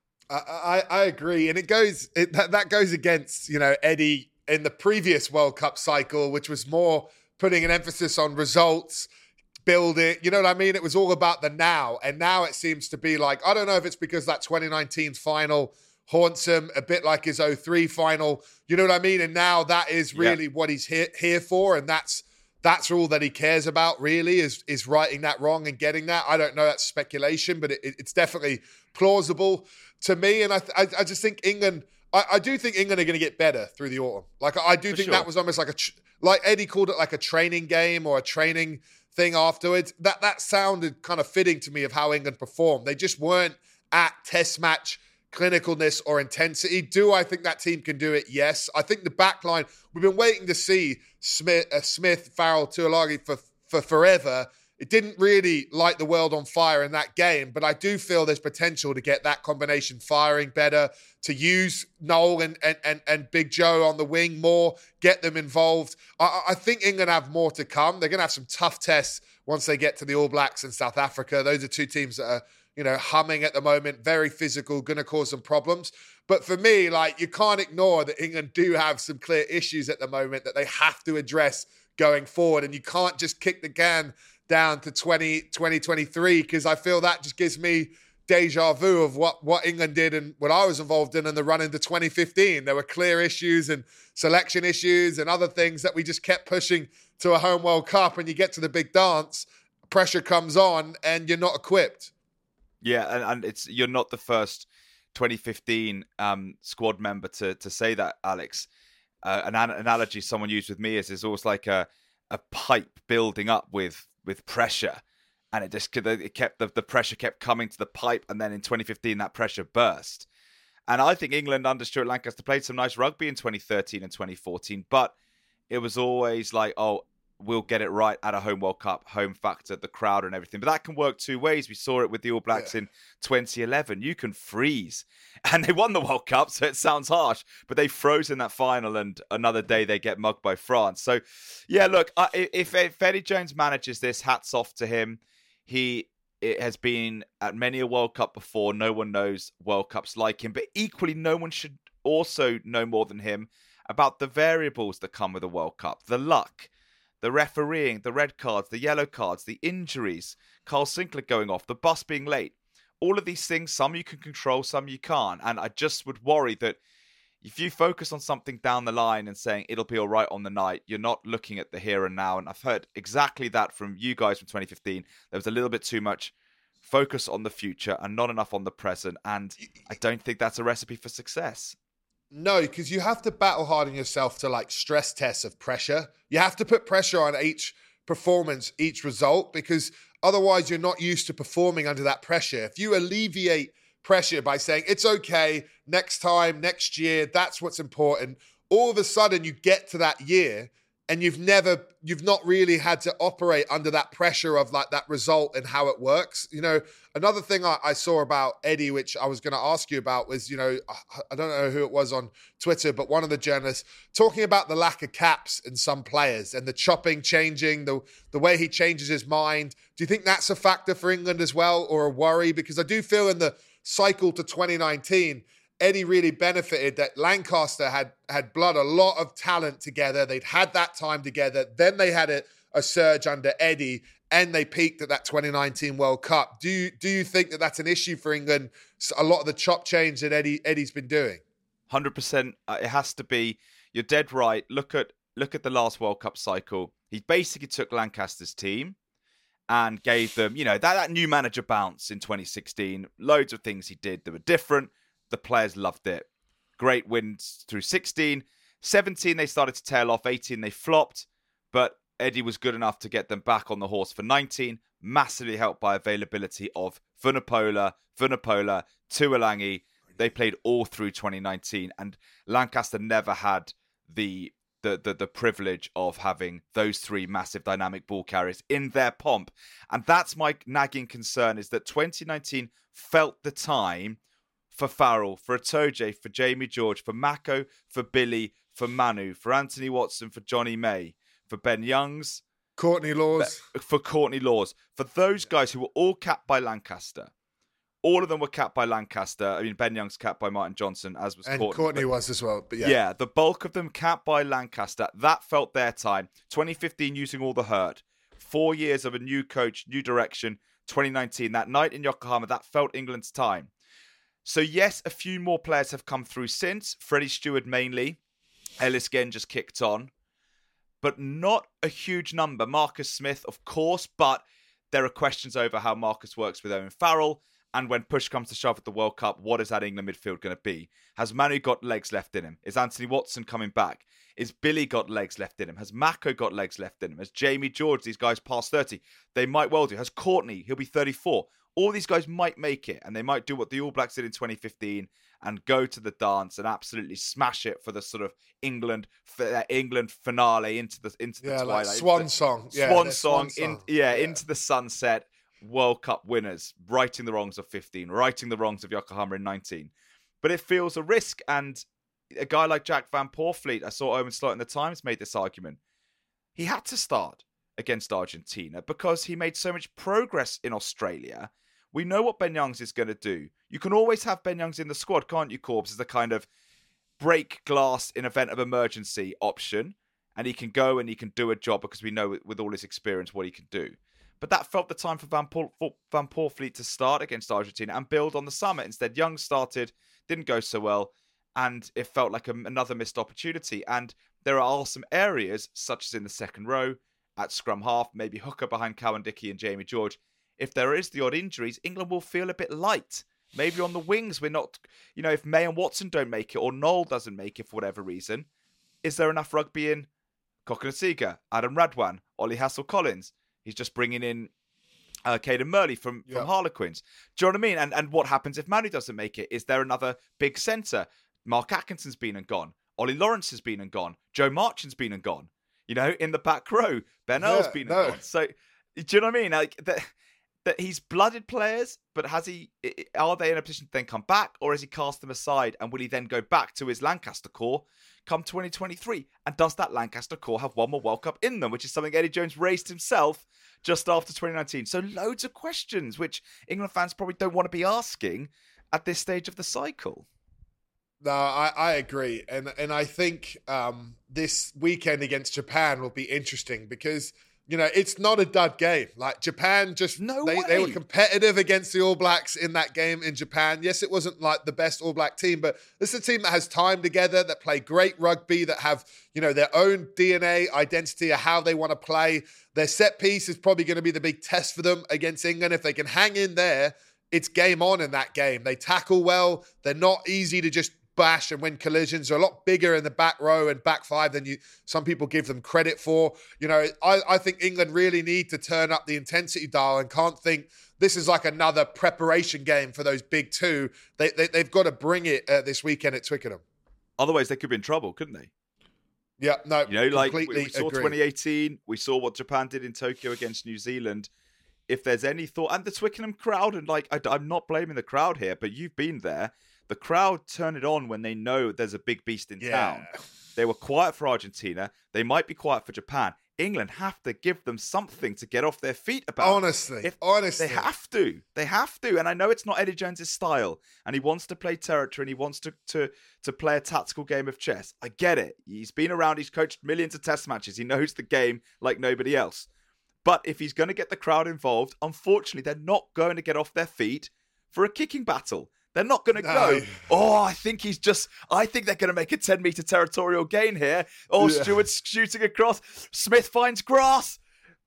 I, I, I agree. And it goes, it, that, that goes against, you know, Eddie in the previous World Cup cycle, which was more putting an emphasis on results, build it. You know what I mean? It was all about the now. And now it seems to be like, I don't know if it's because that twenty nineteen final haunts him a bit like his oh three final. You know what I mean? And now that is really yeah. what he's here, here for. And that's, That's all that he cares about, really, is is righting that wrong and getting that. I don't know, that's speculation, but it, it's definitely plausible to me. And I I, I just think England, I, I do think England are going to get better through the autumn. Like, I do For think sure. that was almost like a, like Eddie called it like a training game or a training thing afterwards. That, that sounded kind of fitting to me of how England performed. They just weren't at test match clinicalness or intensity. Do I think that team can do it? Yes. I think the back line, we've been waiting to see Smith, uh, Smith Farrell, Tuilagi for, for forever. It didn't really light the world on fire in that game, but I do feel there's potential to get that combination firing better, to use Noel and, and, and, and Big Joe on the wing more, get them involved. I, I think England have more to come. They're going to have some tough tests once they get to the All Blacks and South Africa. Those are two teams that are, you know, humming at the moment, very physical, going to cause some problems. But for me, like, you can't ignore that England do have some clear issues at the moment that they have to address going forward. And you can't just kick the can down to twenty twenty-three, because I feel that just gives me deja vu of what, what England did and what I was involved in in the run into twenty fifteen. There were clear issues and selection issues and other things that we just kept pushing to a home World Cup. And you get to the big dance, pressure comes on and you're not equipped. Yeah, and, and it's you're not the first twenty fifteen um, squad member to to say that, Alex. Uh, an, an analogy someone used with me is it's almost like a a pipe building up with with pressure, and it just it kept the, the pressure kept coming to the pipe, and then in twenty fifteen that pressure burst. And I think England under Stuart Lancaster played some nice rugby in twenty thirteen and twenty fourteen, but it was always like, oh, we'll get it right at a home World Cup, home factor, the crowd and everything. But that can work two ways. We saw it with the All Blacks yeah. in twenty eleven. You can freeze. And they won the World Cup, so it sounds harsh. But they froze in that final, and another day they get mugged by France. So, yeah, look, if, if Eddie Jones manages this, hats off to him. He it has been at many a World Cup before. No one knows World Cups like him. But equally, no one should also know more than him about the variables that come with a World Cup. The luck, the refereeing, the red cards, the yellow cards, the injuries, Carl Sinclair going off, the bus being late. All of these things, some you can control, some you can't. And I just would worry that if you focus on something down the line and saying it'll be all right on the night, you're not looking at the here and now. And I've heard exactly that from you guys from twenty fifteen. There was a little bit too much focus on the future and not enough on the present. And I don't think that's a recipe for success. No, because you have to battle harden yourself to like stress tests of pressure. You have to put pressure on each performance, each result, because otherwise you're not used to performing under that pressure. If you alleviate pressure by saying, it's okay, next time, next year, that's what's important, all of a sudden you get to that year and you've never, you've not really had to operate under that pressure of like that result and how it works. You know, another thing I, I saw about Eddie, which I was going to ask you about was, you know, I don't know who it was on Twitter, but one of the journalists talking about the lack of caps in some players and the chopping, changing, the, the way he changes his mind. Do you think that's a factor for England as well, or a worry? Because I do feel in the cycle to twenty nineteen, Eddie really benefited that Lancaster had had blood, a lot of talent together. They'd had that time together. Then they had a, a surge under Eddie, and they peaked at that twenty nineteen World Cup. Do you, do you think that that's an issue for England, a lot of the chop change that Eddie Eddie's been doing? one hundred percent. Uh, it has to be. You're dead right. Look at look at the last World Cup cycle. He basically took Lancaster's team and gave them, you know, that, that new manager bounce in twenty sixteen. Loads of things he did that were different. The players loved it. Great wins through sixteen. seventeen, they started to tail off. eighteen, they flopped. But Eddie was good enough to get them back on the horse for nineteen. Massively helped by availability of Vunipola, Vunipola, Tuolangi. They played all through twenty nineteen. And Lancaster never had the... The, the the privilege of having those three massive dynamic ball carriers in their pomp. And that's my nagging concern, is that twenty nineteen felt the time for Farrell, for Itoje, for Jamie George, for Mako, for Billy, for Manu, for Anthony Watson, for Johnny May, for Ben Youngs, Courtney Laws, for Courtney Laws, for those guys who were all capped by Lancaster. All of them were capped by Lancaster. I mean, Ben Young's capped by Martin Johnson, as was and Courtney. Courtney was as well. But yeah. yeah, the bulk of them capped by Lancaster. That felt their time. twenty fifteen, using all the hurt. Four years of a new coach, new direction. twenty nineteen, that night in Yokohama, that felt England's time. So yes, a few more players have come through since. Freddie Stewart mainly. Ellis Genn just kicked on. But not a huge number. Marcus Smith, of course, but there are questions over how Marcus works with Owen Farrell. And when push comes to shove at the World Cup, what is that England midfield going to be? Has Manu got legs left in him? Is Anthony Watson coming back? Is Billy got legs left in him? Has Mako got legs left in him? Has Jamie George, these guys past thirty? They might well do. Has Courtney? He'll be thirty-four. All these guys might make it, and they might do what the All Blacks did in twenty fifteen and go to the dance and absolutely smash it for the sort of England uh, England finale into the into the yeah, twilight. like swan the, song. Yeah, swan, song, swan in, song. yeah, yeah, into the sunset. World Cup winners, righting the wrongs of fifteen, righting the wrongs of Yokohama in nineteen. But it feels a risk, and a guy like Jack Van Poorvliet, I saw Owen Slot in the Times made this argument. He had to start against Argentina because he made so much progress in Australia. We know what Ben Youngs is going to do. You can always have Ben Youngs in the squad, can't you, Corbs, as the kind of break glass in event of emergency option, and he can go and he can do a job because we know with all his experience what he can do. But that felt the time for Van, Poor, for Van Poorvliet to start against Argentina and build on the summit. Instead, Young started, didn't go so well, and it felt like a, another missed opportunity. And there are some areas, such as in the second row, at scrum half, maybe hooker behind Cowan-Dickie and Jamie George. If there is the odd injuries, England will feel a bit light. Maybe on the wings, we're not, you know, if May and Watson don't make it or Noel doesn't make it for whatever reason, is there enough rugby in Cokanasiga, Adam Radwan, Ollie Hassel-Collins? He's just bringing in uh, Caden Murley from, yeah. from Harlequins. Do you know what I mean? And and what happens if Manu doesn't make it? Is there another big centre? Mark Atkinson's been and gone. Ollie Lawrence has been and gone. Joe Marchand's been and gone. You know, in the back row, Ben yeah, Earl's been no. and gone. So, do you know what I mean? Like that, that he's blooded players, but has he? Are they in a position to then come back, or has he cast them aside? And will he then go back to his Lancaster core come twenty twenty-three? And does that Lancaster core have one more World Cup in them, which is something Eddie Jones raised himself just after twenty nineteen? So loads of questions, which England fans probably don't want to be asking at this stage of the cycle. No, I, I agree. And and I think um, this weekend against Japan will be interesting because, you know, it's not a dud game. Like Japan just, no they, way. they were competitive against the All Blacks in that game in Japan. Yes, it wasn't like the best All Black team, but this is a team that has time together, that play great rugby, that have, you know, their own D N A, identity of how they want to play. Their set piece is probably going to be the big test for them against England. If they can hang in there, it's game on in that game. They tackle well. They're not easy to just bash and win collisions. They're a lot bigger in the back row and back five than you some people give them credit for. You know, I, I think England really need to turn up the intensity dial and can't think this is like another preparation game for those big two. They, they, they've got to bring it uh, this weekend at Twickenham. Otherwise, they could be in trouble, couldn't they? Yeah, no, you know, like we, completely we saw agree. twenty eighteen. We saw what Japan did in Tokyo against New Zealand. If there's any thought, and the Twickenham crowd, and like I, I'm not blaming the crowd here, but you've been there. The crowd turn it on when they know there's a big beast in yeah. town. They were quiet for Argentina. They might be quiet for Japan. England have to give them something to get off their feet about. Honestly, if, honestly. They have to. They have to. And I know it's not Eddie Jones' style. And he wants to play territory and he wants to, to, to play a tactical game of chess. I get it. He's been around. He's coached millions of test matches. He knows the game like nobody else. But if he's going to get the crowd involved, unfortunately, they're not going to get off their feet for a kicking battle. They're not going to no. go, oh, I think he's just, I think they're going to make a ten metre territorial gain here. Oh, yeah. Stewart's shooting across. Smith finds grass.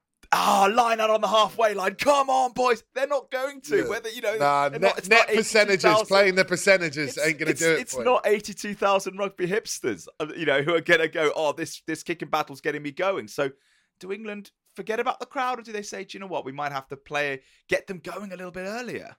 Ah, oh, line out on the halfway line. Come on, boys. They're not going to. Yeah. Whether, you know, nah, net, not, net not percentages, playing the percentages it's, ain't going to do it. It's for not you. eighty-two thousand rugby hipsters, you know, who are going to go, oh, this, this kicking battle's getting me going. So do England forget about the crowd, or do they say, do you know what, we might have to play, get them going a little bit earlier?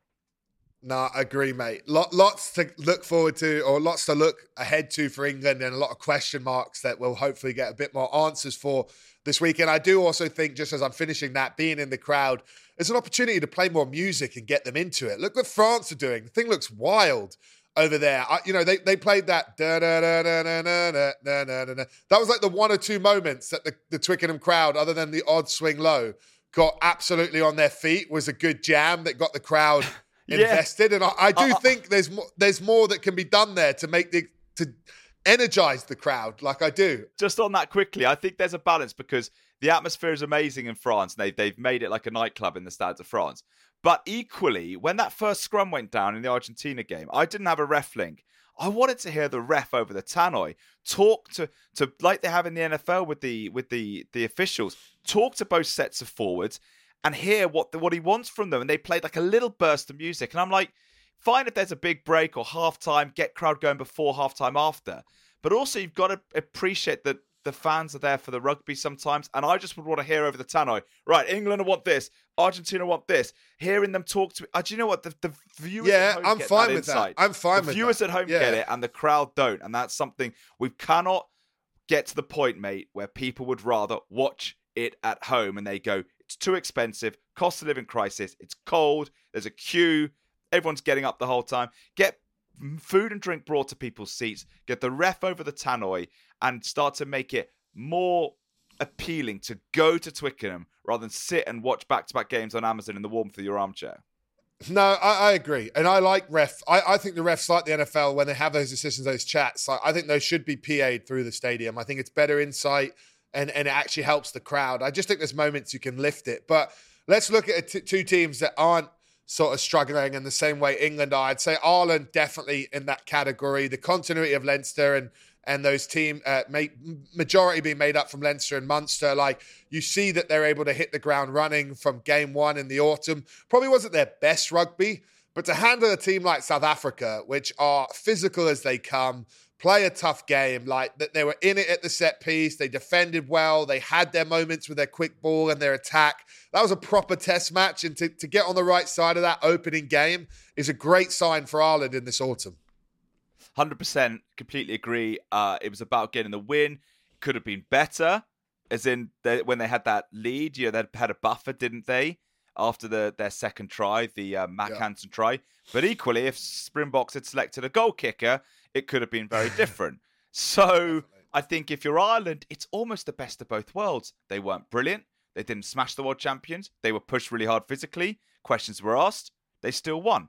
No, I agree, mate. Lot, lots to look forward to, or lots to look ahead to for England, and a lot of question marks that we'll hopefully get a bit more answers for this weekend. I do also think, just as I'm finishing that, being in the crowd is an opportunity to play more music and get them into it. Look what France are doing. The thing looks wild over there. I, you know, they they played that. Da, da, da, da, da, da, da, da, da, da. That was like the one or two moments that the, the Twickenham crowd, other than the odd swing low, got absolutely on their feet. Was a good jam that got the crowd invested. Yeah. And I, I do uh, think there's more, there's more that can be done there to make the to energize the crowd, like I do. Just on that quickly, I think there's a balance, because the atmosphere is amazing in France. They, they've made it like a nightclub in the Stades de France. But equally, when that first scrum went down in the Argentina game, I didn't have a ref link. I wanted to hear the ref over the tannoy talk to, to like they have in the N F L with the with the, the officials, talk to both sets of forwards and hear what the, what he wants from them. And they played like a little burst of music. And I'm like, fine if there's a big break or halftime, get crowd going before halftime after. But also you've got to appreciate that the fans are there for the rugby sometimes. And I just would want to hear over the tannoy, right, England want this, Argentina want this. Hearing them talk to me. Uh, do you know what? The, the viewers yeah, at home I'm get fine that with insight. that. I'm fine the with viewers that. at home yeah. get it and the crowd don't. And that's something we cannot get to the point, mate, where people would rather watch it at home and they go, it's too expensive, cost of living crisis, it's cold, there's a queue, everyone's getting up the whole time. Get food and drink brought to people's seats, get the ref over the tannoy, and start to make it more appealing to go to Twickenham rather than sit and watch back-to-back games on Amazon in the warmth of your armchair. No, I, I agree. And I like ref. I, I think the refs, like the N F L, when they have those decisions, those chats, I, I think those should be P A'd through the stadium. I think it's better insight and, and it actually helps the crowd. I just think there's moments you can lift it. But let's look at t- two teams that aren't sort of struggling in the same way England are. I'd say Ireland definitely in that category. The continuity of Leinster and and those team uh, made, majority being made up from Leinster and Munster. Like, you see that they're able to hit the ground running from game one in the autumn. Probably wasn't their best rugby, but to handle a team like South Africa, which are physical as they come, play a tough game, like that they were in it at the set piece, they defended well, they had their moments with their quick ball and their attack. That was a proper test match, and to, to get on the right side of that opening game is a great sign for Ireland in this autumn. one hundred percent, completely agree. Uh, it was about getting the win. It could have been better, as in the, when they had that lead, you know, they had a buffer, didn't they, after the their second try, the uh, Mac yeah. Hansen try. But equally, if Springboks had selected a goal kicker, it could have been very different. So I think if you're Ireland, it's almost the best of both worlds. They weren't brilliant. They didn't smash the world champions. They were pushed really hard physically. Questions were asked. They still won.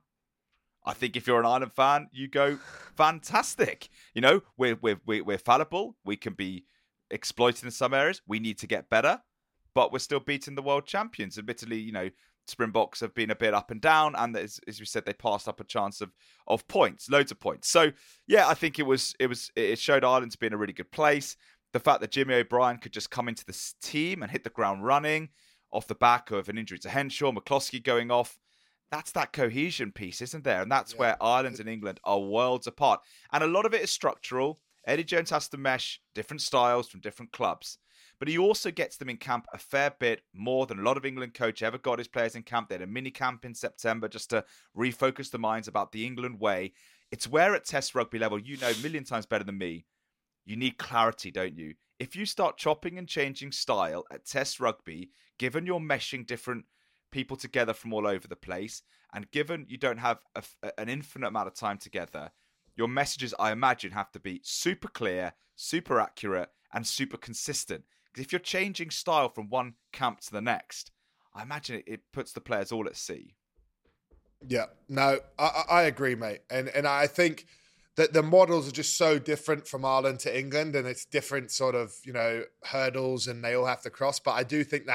I think if you're an Ireland fan, you go, fantastic. You know, we're, we're, we're fallible. We can be exploited in some areas. We need to get better, but we're still beating the world champions. Admittedly, you know, Springboks have been a bit up and down. And as, as we said, they passed up a chance of, of points, loads of points. So yeah, I think it was, it was, it showed Ireland to be in a really good place. The fact that Jimmy O'Brien could just come into this team and hit the ground running off the back of an injury to Henshaw, McCloskey going off. That's that cohesion piece, isn't there? And that's yeah. where Ireland and England are worlds apart. And a lot of it is structural. Eddie Jones has to mesh different styles from different clubs. But he also gets them in camp a fair bit more than a lot of England coach ever got his players in camp. They had a mini camp in September just to refocus the minds about the England way. It's where at Test rugby level, you know a million times better than me, you need clarity, don't you? If you start chopping and changing style at Test rugby, given you're meshing different people together from all over the place, and given you don't have a, an infinite amount of time together, your messages, I imagine, have to be super clear, super accurate, and super consistent. Because if you're changing style from one camp to the next, I imagine it, it puts the players all at sea. Yeah, no, I, I agree, mate. And and I think that the models are just so different from Ireland to England, and it's different sort of, you know, hurdles, and they all have to cross. But I do think that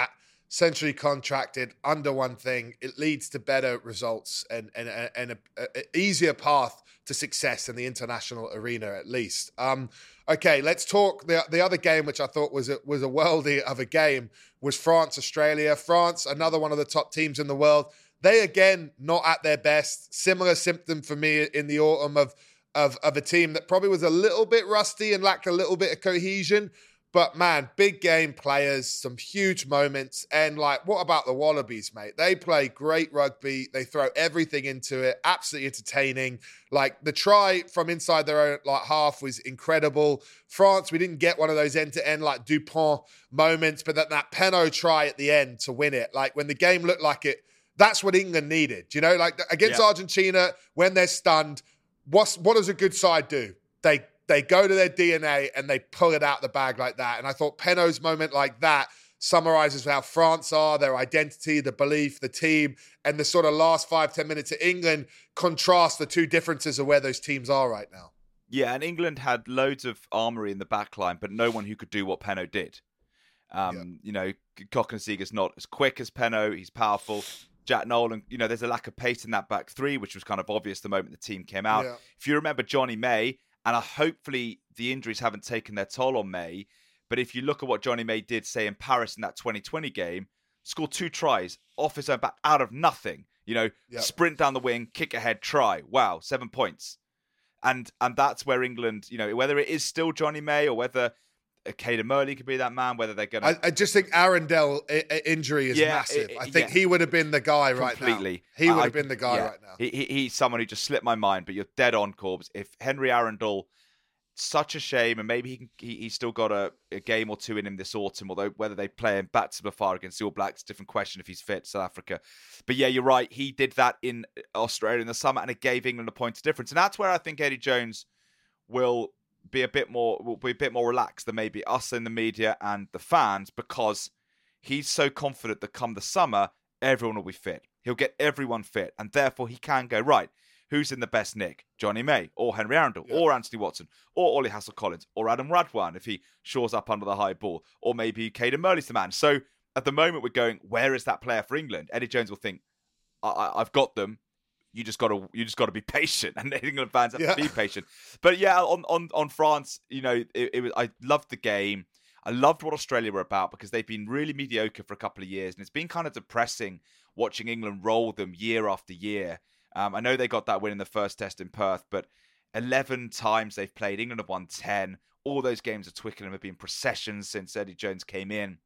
centrally contracted under one thing, it leads to better results and and and a, a, a easier path to success in the international arena, at least. Um, okay, let's talk. The the other game, which I thought was a, was a worldie of a game, was France Australia. France, another one of the top teams in the world. They again not at their best. Similar symptom for me in the autumn of of of a team that probably was a little bit rusty and lacked a little bit of cohesion. But man, big game players, some huge moments. And like, what about the Wallabies, mate? They play great rugby. They throw everything into it. Absolutely entertaining. Like the try from inside their own like half was incredible. France, we didn't get one of those end-to-end like Dupont moments, but that, that Penaud try at the end to win it. Like when the game looked like it, that's what England needed. You know, like against yeah. Argentina, when they're stunned, what's, what does a good side do? They They go to their D N A and they pull it out the bag like that. And I thought Penaud's moment like that summarizes how France are, their identity, the belief, the team, and the sort of last five, ten minutes of England contrast the two differences of where those teams are right now. Yeah, and England had loads of armoury in the back line, but no one who could do what Penaud did. Um, yeah. You know, Cokanasiga's not as quick as Penaud. He's powerful. Jack Nolan, you know, there's a lack of pace in that back three, which was kind of obvious the moment the team came out. Yeah. If you remember Johnny May, and uh, hopefully the injuries haven't taken their toll on May. But if you look at what Johnny May did, say, in Paris in that twenty twenty game, scored two tries off his own back out of nothing. You know, yep. sprint down the wing, kick ahead, try. Wow, seven points. And and that's where England, you know, whether it is still Johnny May or whether Caden Murley could be that man, whether they're going to... I, I just think Arundel I- I injury is yeah, massive. It, I think yeah. he would have been the guy right Completely. now. He would I, have been the guy yeah. right now. He, he, he's someone who just slipped my mind, but you're dead on, Corbs. If Henry Arundel... Such a shame, and maybe he can, he, he's still got a, a game or two in him this autumn, although whether they play him back to Bafar against the All Blacks, different question if he's fit, South Africa. But yeah, you're right, he did that in Australia in the summer, and it gave England a point of difference. And that's where I think Eddie Jones will be a bit more will be a bit more relaxed than maybe us in the media and the fans, because he's so confident that come the summer, everyone will be fit. He'll get everyone fit, and therefore he can go, right, who's in the best nick? Johnny May, or Henry Arundel, yeah. or Anthony Watson, or Ollie Hassel-Collins, or Adam Radwan if he shores up under the high ball, or maybe Caden Murley's the man. So at the moment we're going, where is that player for England? Eddie Jones will think, I- I- I've got them. You just got to you just got to be patient, and England fans have yeah. to be patient. But yeah, on on on France, you know, it, it was. I loved the game. I loved what Australia were about, because they've been really mediocre for a couple of years, and it's been kind of depressing watching England roll them year after year. Um, I know they got that win in the first test in Perth, but eleven times they've played. England have won ten. All those games at Twickenham have been processions since Eddie Jones came in.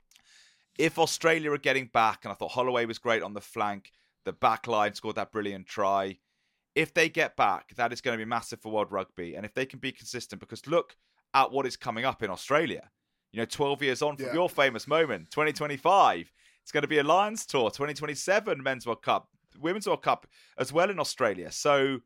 If Australia are getting back, and I thought Holloway was great on the flank, the back line scored that brilliant try. If they get back, that is going to be massive for World Rugby. And if they can be consistent, because look at what is coming up in Australia. You know, twelve years on from yeah. your famous moment, twenty twenty-five. It's going to be a Lions Tour, twenty twenty-seven Men's World Cup, Women's World Cup as well in Australia. So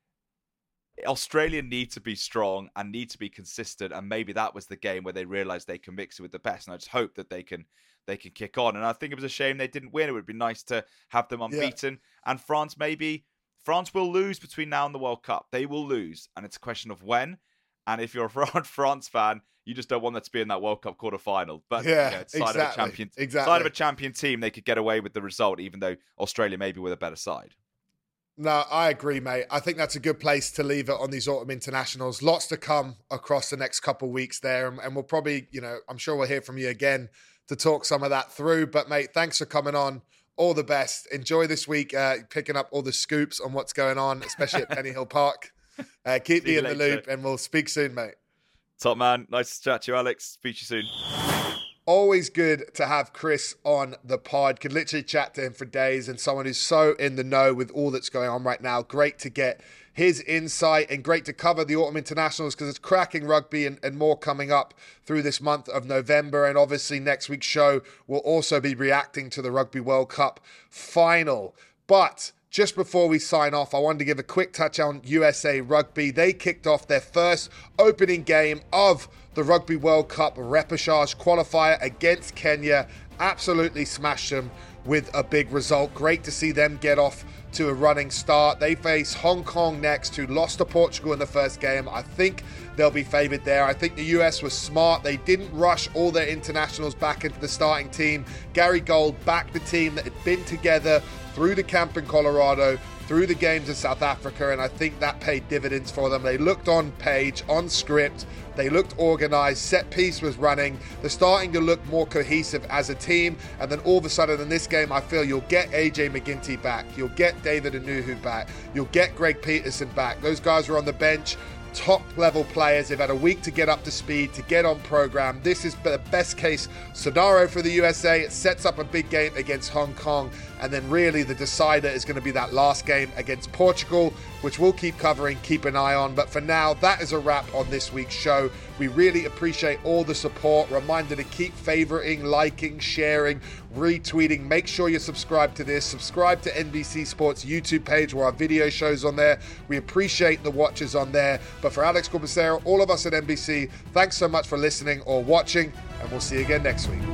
Australia need to be strong and need to be consistent. And maybe that was the game where they realised they can mix it with the best. And I just hope that they can they can kick on. And I think it was a shame they didn't win. It would be nice to have them unbeaten. Yeah. And France, maybe, France will lose between now and the World Cup. They will lose. And it's a question of when. And if you're a France fan, you just don't want that to be in that World Cup quarter-final. But yeah, you know, it's side exactly, of a champion, exactly. side of a champion team, they could get away with the result, even though Australia maybe were the better side. No, I agree, mate. I think that's a good place to leave it on these autumn internationals. Lots to come across the next couple of weeks there. And we'll probably, you know, I'm sure we'll hear from you again to talk some of that through. But, mate, thanks for coming on. All the best. Enjoy this week, uh, picking up all the scoops on what's going on, especially at Penny Hill Park. Uh, keep me in the loop, and we'll speak soon, mate. Top man. Nice to chat to you, Alex. Speak to you soon. Always good to have Chris on the pod. Could literally chat to him for days, and someone who's so in the know with all that's going on right now. Great to get his insight, and great to cover the autumn internationals, because it's cracking rugby and, and more coming up through this month of November. And obviously next week's show will also be reacting to the Rugby World Cup final. But just before we sign off, I wanted to give a quick touch on U S A Rugby. They kicked off their first opening game of the Rugby World Cup repechage qualifier against Kenya. Absolutely smashed them with a big result. Great to see them get off to a running start. They face Hong Kong next, who lost to Portugal in the first game. I think they'll be favoured there. I think the U S was smart. They didn't rush all their internationals back into the starting team. Gary Gold backed the team that had been together through the camp in Colorado, through the games in South Africa, and I think that paid dividends for them. They looked on page, on script, they looked organised, set piece was running, they're starting to look more cohesive as a team, and then all of a sudden in this game I feel you'll get A J McGinty back, you'll get David Anuhu back, you'll get Greg Peterson back. Those guys were on the bench, top level players. They've had a week to get up to speed, to get on program. This is the best case scenario for the U S A. It sets up a big game against Hong Kong, and then really the decider is going to be that last game against Portugal, which we'll keep covering, keep an eye on. But for now, that is a wrap on this week's show. We really appreciate all the support. Reminder to keep favoriting, liking, sharing, retweeting. Make sure you're subscribed to this. Subscribe to N B C Sports YouTube page where our video shows on there. We appreciate the watchers on there. But for Alex Corbicero, all of us at N B C, thanks so much for listening or watching, and we'll see you again next week.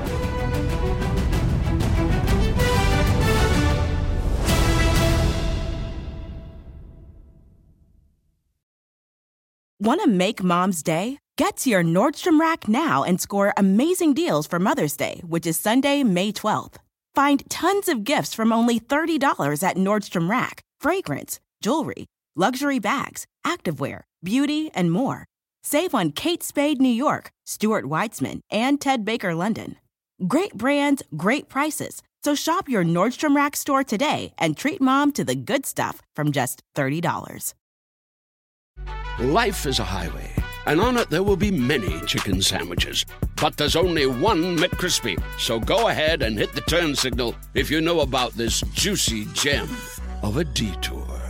Want to make Mom's day? Get to your Nordstrom Rack now and score amazing deals for Mother's Day, which is Sunday, May twelfth. Find tons of gifts from only thirty dollars at Nordstrom Rack. Fragrance, jewelry, luxury bags, activewear, beauty, and more. Save on Kate Spade New York, Stuart Weitzman, and Ted Baker London. Great brands, great prices. So shop your Nordstrom Rack store today and treat Mom to the good stuff from just thirty dollars. Life is a highway, and on it there will be many chicken sandwiches. But there's only one McCrispy. So go ahead and hit the turn signal if you know about this juicy gem of a detour.